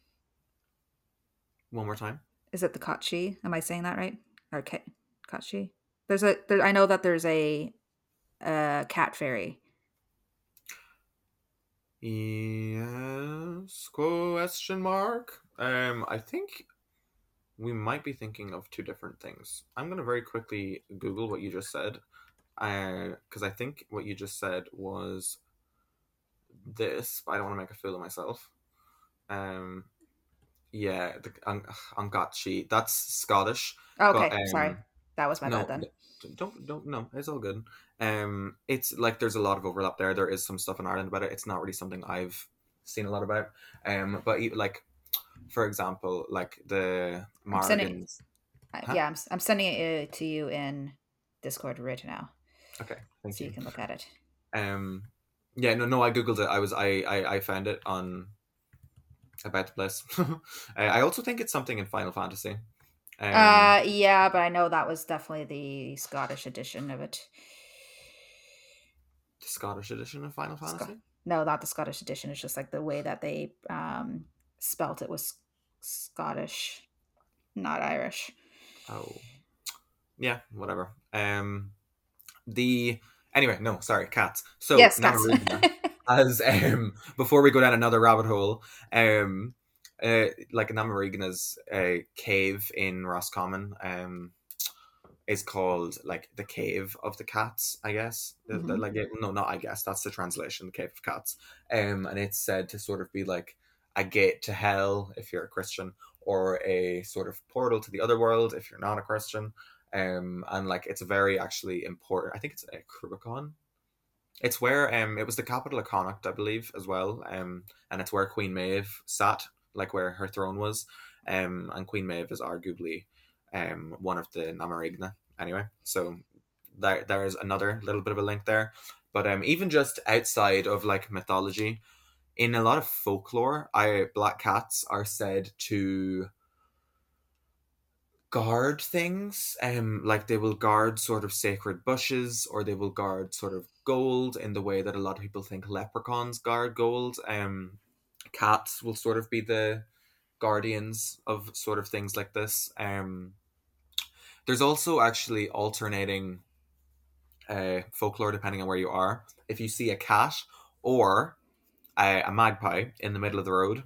One more time. Is it the Kachi? Am I saying that right? Or Ka- Kachi? There's a. There, I know that there's a, a cat fairy. Yes? Question mark. Um, I think we might be thinking of two different things. I'm gonna very quickly Google what you just said, because I think what you just said was this, but I don't want to make a fool of myself. Um, yeah, the An- Angachi. That's Scottish, Oh, but okay, sorry, um, that was my bad no, then. don't don't no, it's all good. Um, it's like there's a lot of overlap there. There is some stuff in Ireland about it. It's not really something I've seen a lot about. Um, but e- like for example, like the I'm sending. Margans, Uh, huh? yeah, I'm, I'm sending it to you in Discord right now, Okay, thank so you you. can look at it. Um, yeah, no, no, I googled it. I was I I, I found it on About the Place. I also think it's something in Final Fantasy. Um, Uh, yeah, but I know that was definitely the Scottish edition of it. the Scottish edition of Final Scot- Fantasy. no, not the Scottish edition. It's just like the way that they um spelt it was Scottish, not Irish. Oh, yeah, whatever. Um, the Anyway, no, sorry, cats. So Yes, cats. Namarigna, as um, before we go down another rabbit hole, um, uh, like Namarigna's uh, cave in Roscommon, um, is called like the cave of the cats, I guess. The- the- hmm Like it- no, not I guess. That's the translation, the cave of cats. Um, and it's said to sort of be like a gate to hell if you're a Christian, or a sort of portal to the other world if you're not a Christian. Um, and like it's very actually important. I think it's a Cruachan. It's where um it was the capital of Connacht, I believe, as well. Um, and it's where Queen Maeve sat, like where her throne was. Um, and Queen Maeve is arguably um one of the Namarigna. Anyway, so there there is another little bit of a link there. But um, even just outside of like mythology, in a lot of folklore, I black cats are said to guard things. Um like they will guard sort of sacred bushes, or they will guard sort of gold in the way that a lot of people think leprechauns guard gold. Um cats will sort of be the guardians of sort of things like this. Um there's also actually alternating uh folklore depending on where you are. If you see a cat or a, a magpie in the middle of the road,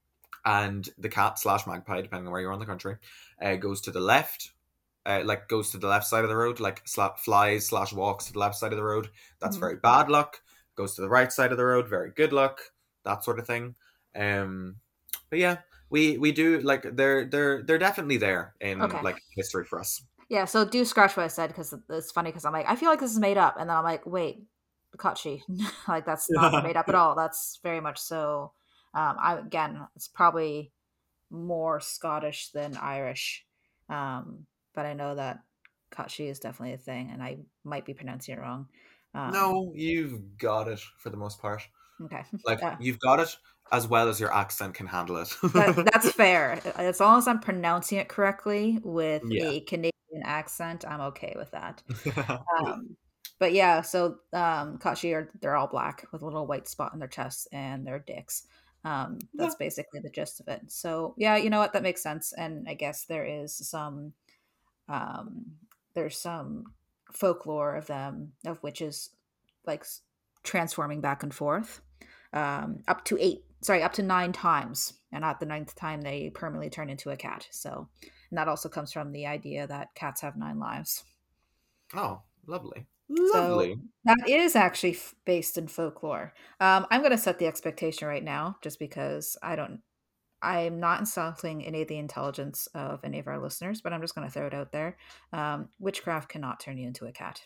and the cat slash magpie, depending on where you're on the country, uh, goes to the left, uh, like goes to the left side of the road, like sla- flies slash walks to the left side of the road, that's hmm very bad luck. Goes to the right side of the road, very good luck. That sort of thing. Um, but yeah, we we do like they're they're they're definitely there in Okay. like history for us. Yeah, so do scratch what I said because it's funny because I'm like, I feel like this is made up. And then I'm like, wait, Kachi. Like, that's not made up at all. That's very much so. Um, I Again, it's probably more Scottish than Irish. Um, but I know that Kachi is definitely a thing, and I might be pronouncing it wrong. Um, No, you've got it for the most part. okay. Like Uh, you've got it as well as your accent can handle it. that that's fair. As long as I'm pronouncing it correctly with Yeah. a Canadian accent, I'm okay with that. Cool. Um, but yeah, so um, Kachi are they're all black with a little white spot on their chests and their dicks. Um, Yeah. that's basically the gist of it. So yeah, you know what? That makes sense. And I guess there is some um, there's some folklore of them of witches like s- transforming back and forth um, up to eight, sorry, up to nine times, and at the ninth time they permanently turn into a cat. So, and that also comes from the idea that cats have nine lives. Oh, lovely. So Lovely. that is actually f- based in folklore. Um, I'm going to set the expectation right now, just because I don't. I'm not insulting any of the intelligence of any of our listeners, but I'm just going to throw it out there. Um, witchcraft cannot turn you into a cat.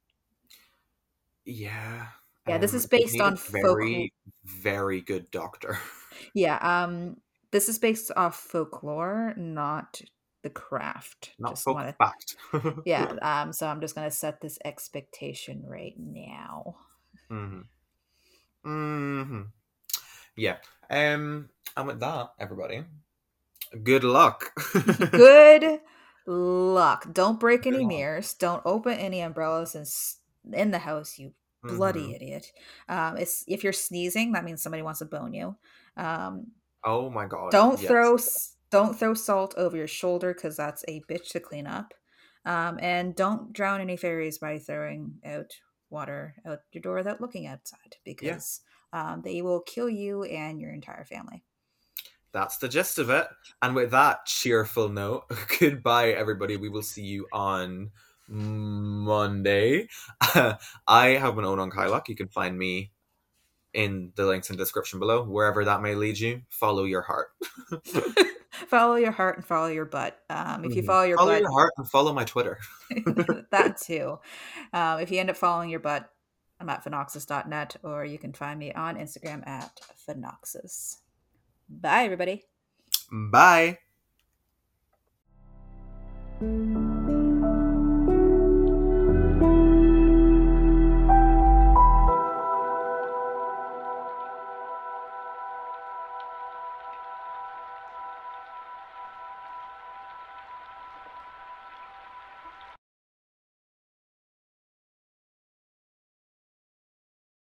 Yeah. Yeah, this Um, is you'd based need a on folk. very, very good doctor. Yeah, um, This is based off folklore, not the craft. Not Just folk want to, fact. yeah. Um, so I'm just gonna set this expectation right now. hmm hmm Yeah. Um, and with that, everybody, good luck. Good luck. Don't break Good any luck. mirrors. Don't open any umbrellas in, s- in the house, you bloody hmm idiot. Um, it's if you're sneezing, that means somebody wants to bone you. Um, Oh my god, don't yes. throw s- don't throw salt over your shoulder because that's a bitch to clean up. Um, and don't drown any fairies by throwing out water out your door without looking outside Yeah, because um, they will kill you and your entire family. that's the gist of it. And with that cheerful note, goodbye, everybody. We will see you on Monday. I have my own on Kylock. You can find me in the links in the description below, wherever that may lead you. Follow your heart. Follow your heart and follow your butt. Um, if you Mhm. follow your Follow butt, your heart and follow my Twitter. that too. Um, if you end up following your butt, I'm at phenoxis dot net, or you can find me on Instagram at phenoxis. Bye, everybody. Bye.